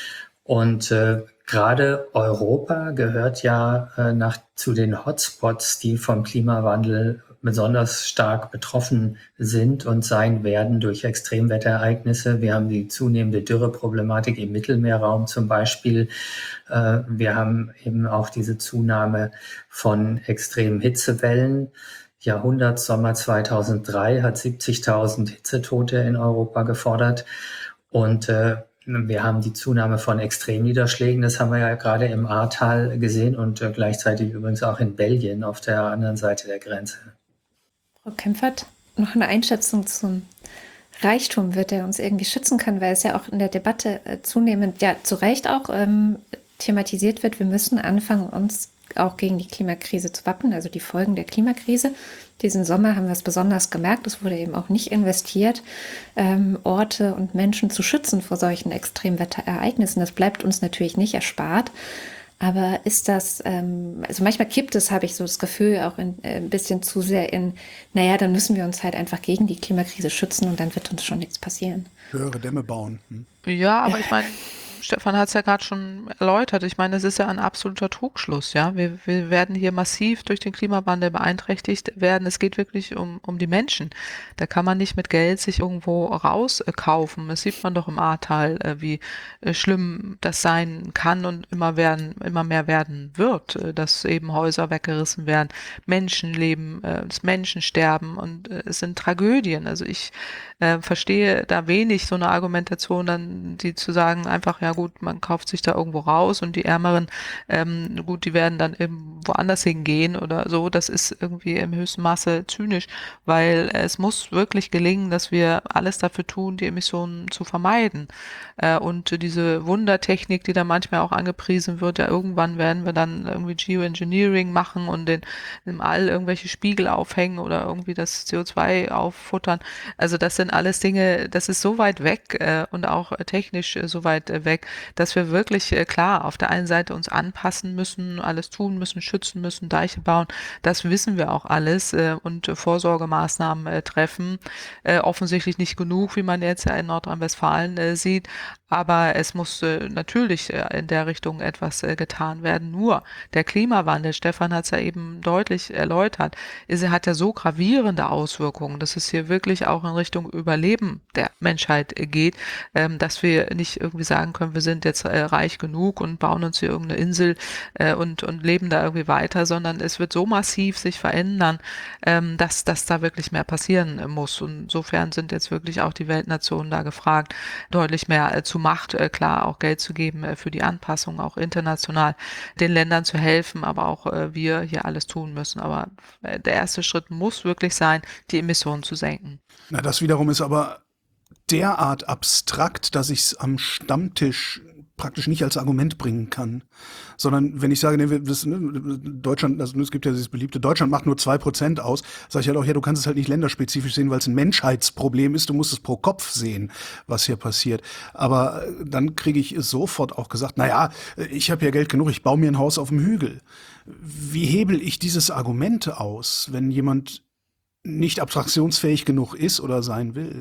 Und äh, gerade Europa gehört ja äh, nach, zu den Hotspots, die vom Klimawandel besonders stark betroffen sind und sein werden durch Extremwetterereignisse. Wir haben die zunehmende Dürreproblematik im Mittelmeerraum zum Beispiel. Äh, wir haben eben auch diese Zunahme von extremen Hitzewellen. Jahrhundertsommer zweitausenddrei hat siebzigtausend Hitzetote in Europa gefordert. Und äh, wir haben die Zunahme von Extremniederschlägen, das haben wir ja gerade im Ahrtal gesehen und äh, gleichzeitig übrigens auch in Belgien auf der anderen Seite der Grenze. Frau Kempfert, noch eine Einschätzung zum Reichtum, wird er uns irgendwie schützen können, weil es ja auch in der Debatte äh, zunehmend, ja zu Recht auch ähm, thematisiert wird, wir müssen anfangen, uns auch gegen die Klimakrise zu wappnen, also die Folgen der Klimakrise. Diesen Sommer haben wir es besonders gemerkt, es wurde eben auch nicht investiert, ähm, Orte und Menschen zu schützen vor solchen Extremwetterereignissen. Das bleibt uns natürlich nicht erspart. Aber ist das, ähm, also manchmal kippt es, habe ich so das Gefühl, auch in, äh, ein bisschen zu sehr in, naja, dann müssen wir uns halt einfach gegen die Klimakrise schützen und dann wird uns schon nichts passieren. Höhere Dämme bauen. Hm. Ja, aber ich meine, Stefan hat es ja gerade schon erläutert. Ich meine, es ist ja ein absoluter Trugschluss, ja. Wir, wir werden hier massiv durch den Klimawandel beeinträchtigt werden. Es geht wirklich um, um die Menschen. Da kann man nicht mit Geld sich irgendwo rauskaufen. Das sieht man doch im Ahrtal, äh, wie äh, schlimm das sein kann und immer werden, immer mehr werden wird, äh, dass eben Häuser weggerissen werden, Menschenleben, äh, dass Menschen sterben und äh, es sind Tragödien. Also ich äh, verstehe da wenig so eine Argumentation dann, die zu sagen, einfach, ja, na gut, man kauft sich da irgendwo raus und die Ärmeren, ähm, gut, die werden dann eben woanders hingehen oder so. Das ist irgendwie im höchsten Maße zynisch, weil es muss wirklich gelingen, dass wir alles dafür tun, die Emissionen zu vermeiden. Äh, und diese Wundertechnik, die da manchmal auch angepriesen wird, ja, irgendwann werden wir dann irgendwie Geoengineering machen und den, im All irgendwelche Spiegel aufhängen oder irgendwie das C O zwei auffuttern. Also das sind alles Dinge, das ist so weit weg äh, und auch äh, technisch äh, so weit äh, weg, dass wir wirklich äh, klar auf der einen Seite uns anpassen müssen, alles tun müssen, schützen müssen, Deiche bauen. Das wissen wir auch alles äh, und äh, Vorsorgemaßnahmen äh, treffen. Äh, offensichtlich nicht genug, wie man jetzt ja in Nordrhein-Westfalen äh, sieht, aber es muss äh, natürlich äh, in der Richtung etwas äh, getan werden. Nur der Klimawandel, Stefan hat es ja eben deutlich erläutert, ist, er hat ja so gravierende Auswirkungen, dass es hier wirklich auch in Richtung Überleben der Menschheit äh, geht, ähm, dass wir nicht irgendwie sagen können, wir sind jetzt äh, reich genug und bauen uns hier irgendeine Insel äh, und, und leben da irgendwie weiter, sondern es wird so massiv sich verändern, ähm, dass, dass da wirklich mehr passieren äh, muss. Und insofern sind jetzt wirklich auch die Weltnationen da gefragt, deutlich mehr äh, zu Macht, äh, klar auch Geld zu geben äh, für die Anpassung, auch international den Ländern zu helfen, aber auch äh, wir hier alles tun müssen. Aber äh, der erste Schritt muss wirklich sein, die Emissionen zu senken. Na, das wiederum ist aber derart abstrakt, dass ich es am Stammtisch praktisch nicht als Argument bringen kann. Sondern wenn ich sage, nee, das, ne, Deutschland, also es gibt ja dieses beliebte, Deutschland macht nur zwei Prozent aus, sage ich halt auch, ja, du kannst es halt nicht länderspezifisch sehen, weil es ein Menschheitsproblem ist, du musst es pro Kopf sehen, was hier passiert. Aber dann kriege ich sofort auch gesagt, naja, ich habe ja Geld genug, ich baue mir ein Haus auf dem Hügel. Wie hebel ich dieses Argument aus, wenn jemand nicht abstraktionsfähig genug ist oder sein will?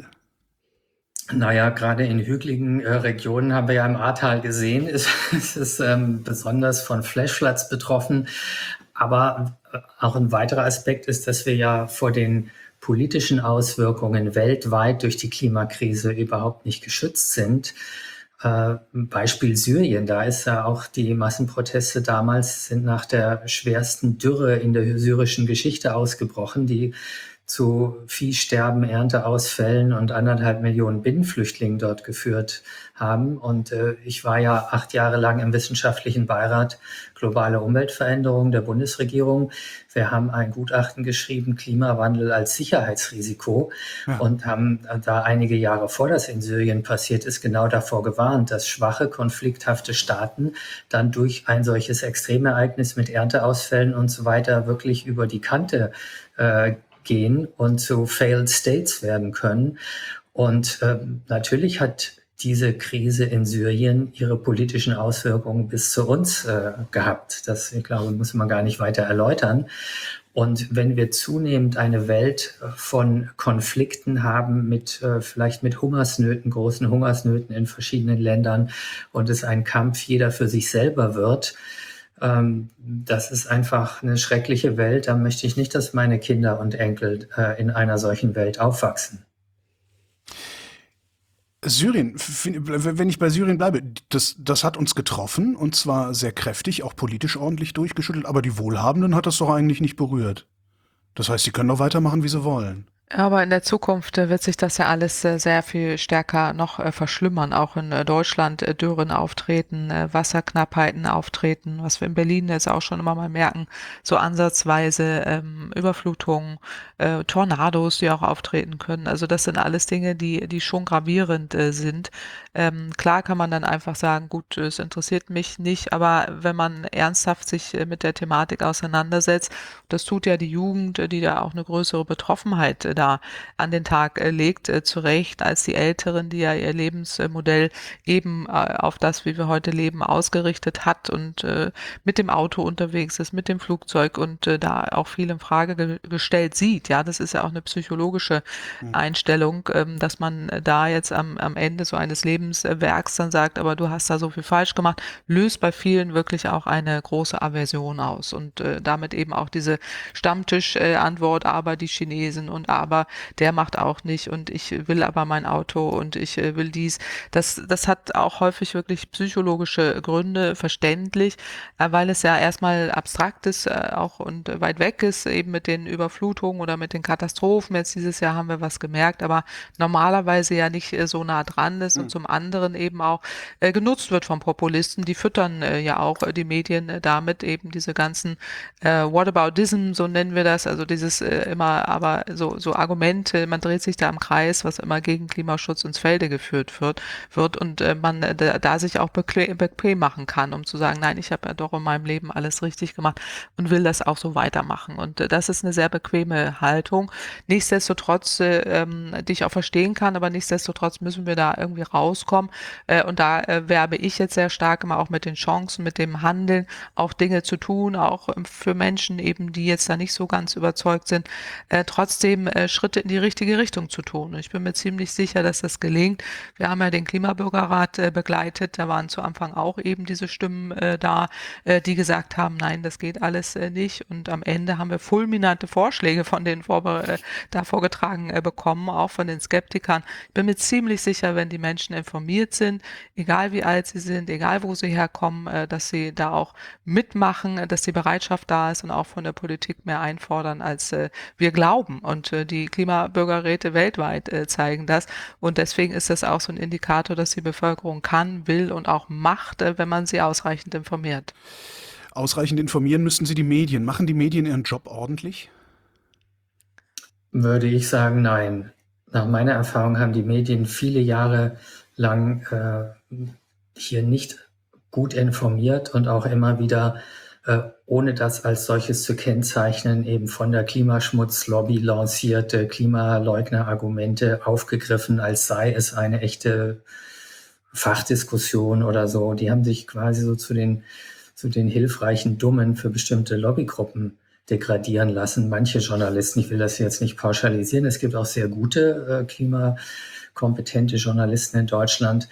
Naja, gerade in hügeligen äh, Regionen haben wir ja im Ahrtal gesehen, ist, ist es ähm, besonders von Flashfloods betroffen. Aber äh, auch ein weiterer Aspekt ist, dass wir ja vor den politischen Auswirkungen weltweit durch die Klimakrise überhaupt nicht geschützt sind. Äh, Beispiel Syrien, da ist ja auch die Massenproteste damals sind nach der schwersten Dürre in der syrischen Geschichte ausgebrochen, die zu Viehsterben, Ernteausfällen und anderthalb Millionen Binnenflüchtlingen dort geführt haben. Und äh, ich war ja acht Jahre lang im wissenschaftlichen Beirat Globale Umweltveränderung der Bundesregierung. Wir haben ein Gutachten geschrieben, Klimawandel als Sicherheitsrisiko, ja. Und haben da einige Jahre vor das in Syrien passiert ist, genau davor gewarnt, dass schwache, konflikthafte Staaten dann durch ein solches Extremereignis mit Ernteausfällen und so weiter wirklich über die Kante äh, gehen und zu Failed States werden können. Und äh, natürlich hat diese Krise in Syrien ihre politischen Auswirkungen bis zu uns äh, gehabt. Das, ich glaube, muss man gar nicht weiter erläutern. Und wenn wir zunehmend eine Welt von Konflikten haben, mit äh, vielleicht mit Hungersnöten, großen Hungersnöten in verschiedenen Ländern und es ein Kampf jeder für sich selber wird, das ist einfach eine schreckliche Welt. Da möchte ich nicht, dass meine Kinder und Enkel äh, in einer solchen Welt aufwachsen. Syrien, wenn ich bei Syrien bleibe, das, das hat uns getroffen und zwar sehr kräftig, auch politisch ordentlich durchgeschüttelt, aber die Wohlhabenden hat das doch eigentlich nicht berührt. Das heißt, sie können doch weitermachen, wie sie wollen. Aber in der Zukunft äh, wird sich das ja alles äh, sehr viel stärker noch äh, verschlimmern. Auch in äh, Deutschland äh, Dürren auftreten, äh, Wasserknappheiten auftreten, was wir in Berlin jetzt auch schon immer mal merken, so ansatzweise ähm, Überflutungen, äh, Tornados, die auch auftreten können. Also das sind alles Dinge, die, die schon gravierend äh, sind. Ähm, klar kann man dann einfach sagen, gut, es interessiert mich nicht, aber wenn man ernsthaft sich äh, mit der Thematik auseinandersetzt, das tut ja die Jugend, äh, die da auch eine größere Betroffenheit äh, da an den Tag äh, legt, äh, zu Recht, als die Älteren, die ja ihr Lebensmodell eben äh, auf das, wie wir heute leben, ausgerichtet hat und äh, mit dem Auto unterwegs ist, mit dem Flugzeug und äh, da auch viel in Frage ge gestellt sieht. Ja, das ist ja auch eine psychologische mhm. Einstellung, ähm, dass man da jetzt am, am Ende so eines Lebenswerks dann sagt, aber du hast da so viel falsch gemacht, löst bei vielen wirklich auch eine große Aversion aus und äh, damit eben auch diese Stammtischantwort, äh, aber die Chinesen und aber aber der macht auch nicht und ich will aber mein Auto und ich äh, will dies. Das, das hat auch häufig wirklich psychologische Gründe, verständlich, äh, weil es ja erstmal abstrakt ist äh, auch und äh, weit weg ist, eben mit den Überflutungen oder mit den Katastrophen. Jetzt dieses Jahr haben wir was gemerkt, aber normalerweise ja nicht äh, so nah dran ist und zum anderen eben auch äh, genutzt wird von Populisten. Die füttern äh, ja auch äh, die Medien äh, damit eben diese ganzen äh, Whataboutism, so nennen wir das, also dieses äh, immer aber so, so Argumente, man dreht sich da im Kreis, was immer gegen Klimaschutz ins Felde geführt wird, wird und äh, man äh, da, da sich auch bequem, bequem machen kann, um zu sagen, nein, ich habe ja doch in meinem Leben alles richtig gemacht und will das auch so weitermachen. Und äh, das ist eine sehr bequeme Haltung. Nichtsdestotrotz, äh, ähm, die ich auch verstehen kann, aber nichtsdestotrotz müssen wir da irgendwie rauskommen. Äh, und da äh, werbe ich jetzt sehr stark immer auch mit den Chancen, mit dem Handeln, auch Dinge zu tun, auch ähm, für Menschen eben, die jetzt da nicht so ganz überzeugt sind, äh, trotzdem äh, Schritte in die richtige Richtung zu tun. Und ich bin mir ziemlich sicher, dass das gelingt. Wir haben ja den Klimabürgerrat äh, begleitet, da waren zu Anfang auch eben diese Stimmen äh, da, äh, die gesagt haben, nein, das geht alles äh, nicht. Und am Ende haben wir fulminante Vorschläge von den vorbe äh, da vorgetragen äh, bekommen, auch von den Skeptikern. Ich bin mir ziemlich sicher, wenn die Menschen informiert sind, egal wie alt sie sind, egal wo sie herkommen, äh, dass sie da auch mitmachen, äh, dass die Bereitschaft da ist und auch von der Politik mehr einfordern, als äh, wir glauben. Und äh, die Klimabürgerräte weltweit äh, zeigen das. Und deswegen ist das auch so ein Indikator, dass die Bevölkerung kann, will und auch macht, äh, wenn man sie ausreichend informiert. Ausreichend informieren müssen Sie die Medien. Machen die Medien ihren Job ordentlich? Würde ich sagen, nein. Nach meiner Erfahrung haben die Medien viele Jahre lang äh, hier nicht gut informiert und auch immer wieder, äh, ohne das als solches zu kennzeichnen, eben von der Klimaschmutzlobby lancierte Klimaleugner-Argumente aufgegriffen, als sei es eine echte Fachdiskussion oder so. Die haben sich quasi so zu den, zu den hilfreichen Dummen für bestimmte Lobbygruppen degradieren lassen. Manche Journalisten, ich will das jetzt nicht pauschalisieren, es gibt auch sehr gute, äh, klimakompetente Journalisten in Deutschland,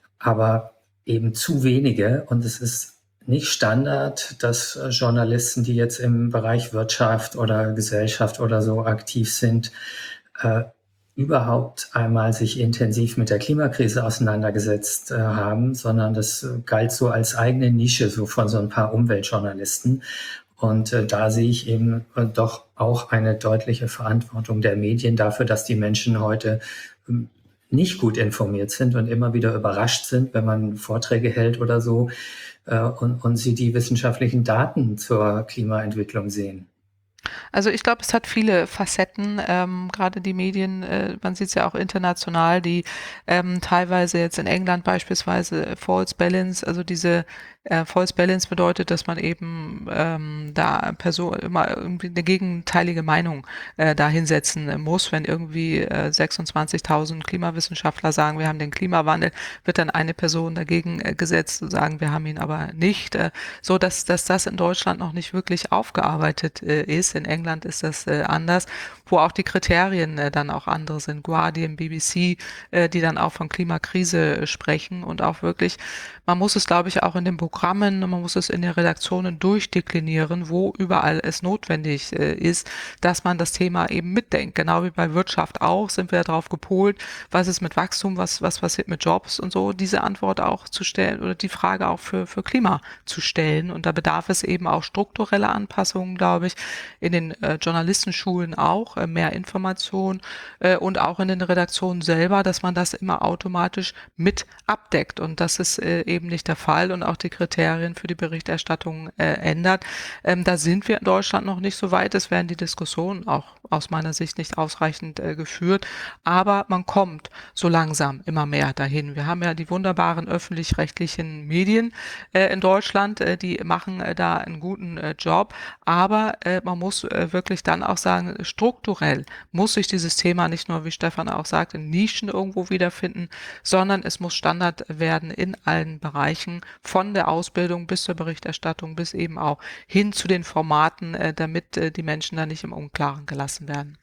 aber eben zu wenige. Und es ist nicht Standard, dass äh, Journalisten, die jetzt im Bereich Wirtschaft oder Gesellschaft oder so aktiv sind, äh, überhaupt einmal sich intensiv mit der Klimakrise auseinandergesetzt äh, haben, sondern das äh, galt so als eigene Nische, so von so ein paar Umweltjournalisten. Und äh, da sehe ich eben äh, doch auch eine deutliche Verantwortung der Medien dafür, dass die Menschen heute ähm, nicht gut informiert sind und immer wieder überrascht sind, wenn man Vorträge hält oder so äh, und, und sie die wissenschaftlichen Daten zur Klimaentwicklung sehen. Also ich glaube, es hat viele Facetten, ähm, gerade die Medien, äh, man sieht es ja auch international, die ähm, teilweise jetzt in England beispielsweise False Balance, also diese äh, False Balance bedeutet, dass man eben ähm, da Person immer irgendwie eine gegenteilige Meinung äh, da hinsetzen muss. Wenn irgendwie äh, sechsundzwanzigtausend Klimawissenschaftler sagen, wir haben den Klimawandel, wird dann eine Person dagegen äh, gesetzt und sagen, wir haben ihn aber nicht. Äh, so dass, dass das in Deutschland noch nicht wirklich aufgearbeitet äh, ist. In England ist das äh, anders, wo auch die Kriterien äh, dann auch andere sind. Guardian, B B C, äh, die dann auch von Klimakrise äh, sprechen und auch wirklich, man muss es, glaube ich, auch in den Programmen, man muss es in den Redaktionen durchdeklinieren, wo überall es notwendig äh, ist, dass man das Thema eben mitdenkt. Genau wie bei Wirtschaft auch, sind wir darauf gepolt, was ist mit Wachstum, was, was passiert mit Jobs und so, diese Antwort auch zu stellen oder die Frage auch für, für Klima zu stellen. Und da bedarf es eben auch struktureller Anpassungen, glaube ich, in den äh, Journalistenschulen auch, äh, mehr Information äh, und auch in den Redaktionen selber, dass man das immer automatisch mit abdeckt. Und das ist äh, eben nicht der Fall und auch die Kriterien für die Berichterstattung äh, ändert. Ähm, da sind wir in Deutschland noch nicht so weit. Es werden die Diskussionen auch aus meiner Sicht nicht ausreichend äh, geführt. Aber man kommt so langsam immer mehr dahin. Wir haben ja die wunderbaren öffentlich-rechtlichen Medien äh, in Deutschland, äh, die machen äh, da einen guten äh, Job. Aber äh, man muss äh, wirklich dann auch sagen, strukturell muss sich dieses Thema nicht nur, wie Stefan auch sagt, in Nischen irgendwo wiederfinden, sondern es muss Standard werden in allen Bereichen, von der Ausbildung bis zur Berichterstattung, bis eben auch hin zu den Formaten, äh, damit äh, die Menschen da nicht im Unklaren gelassen werden.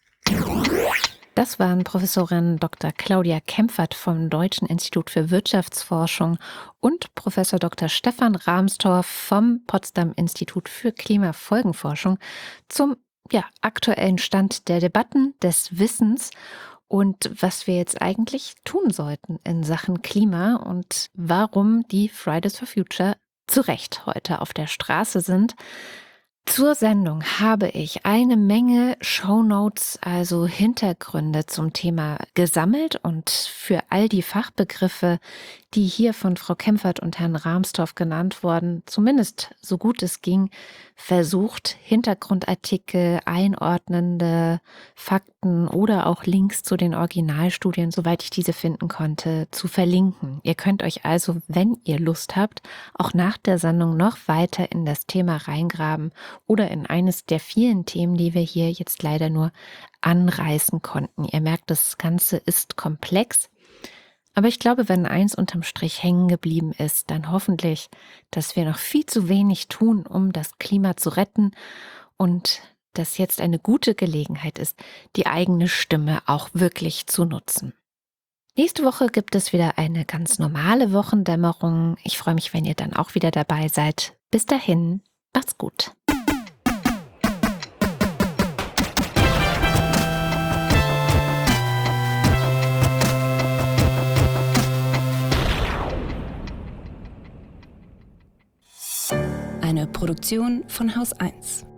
Das waren Professorin Doktor Claudia Kempfert vom Deutschen Institut für Wirtschaftsforschung und Professor Doktor Stefan Rahmstorf vom Potsdam Institut für Klimafolgenforschung zum ja, aktuellen Stand der Debatten, des Wissens und was wir jetzt eigentlich tun sollten in Sachen Klima und warum die Fridays for Future zu Recht heute auf der Straße sind. Zur Sendung habe ich eine Menge Shownotes, also Hintergründe zum Thema gesammelt und für all die Fachbegriffe, die hier von Frau Kempfert und Herrn Rahmstorff genannt wurden, zumindest so gut es ging, versucht, Hintergrundartikel, einordnende Fakten oder auch Links zu den Originalstudien, soweit ich diese finden konnte, zu verlinken. Ihr könnt euch also, wenn ihr Lust habt, auch nach der Sendung noch weiter in das Thema reingraben oder in eines der vielen Themen, die wir hier jetzt leider nur anreißen konnten. Ihr merkt, das Ganze ist komplex. Aber ich glaube, wenn eins unterm Strich hängen geblieben ist, dann hoffentlich, dass wir noch viel zu wenig tun, um das Klima zu retten und dass jetzt eine gute Gelegenheit ist, die eigene Stimme auch wirklich zu nutzen. Nächste Woche gibt es wieder eine ganz normale Wochendämmerung. Ich freue mich, wenn ihr dann auch wieder dabei seid. Bis dahin, macht's gut. Eine Produktion von Haus eins.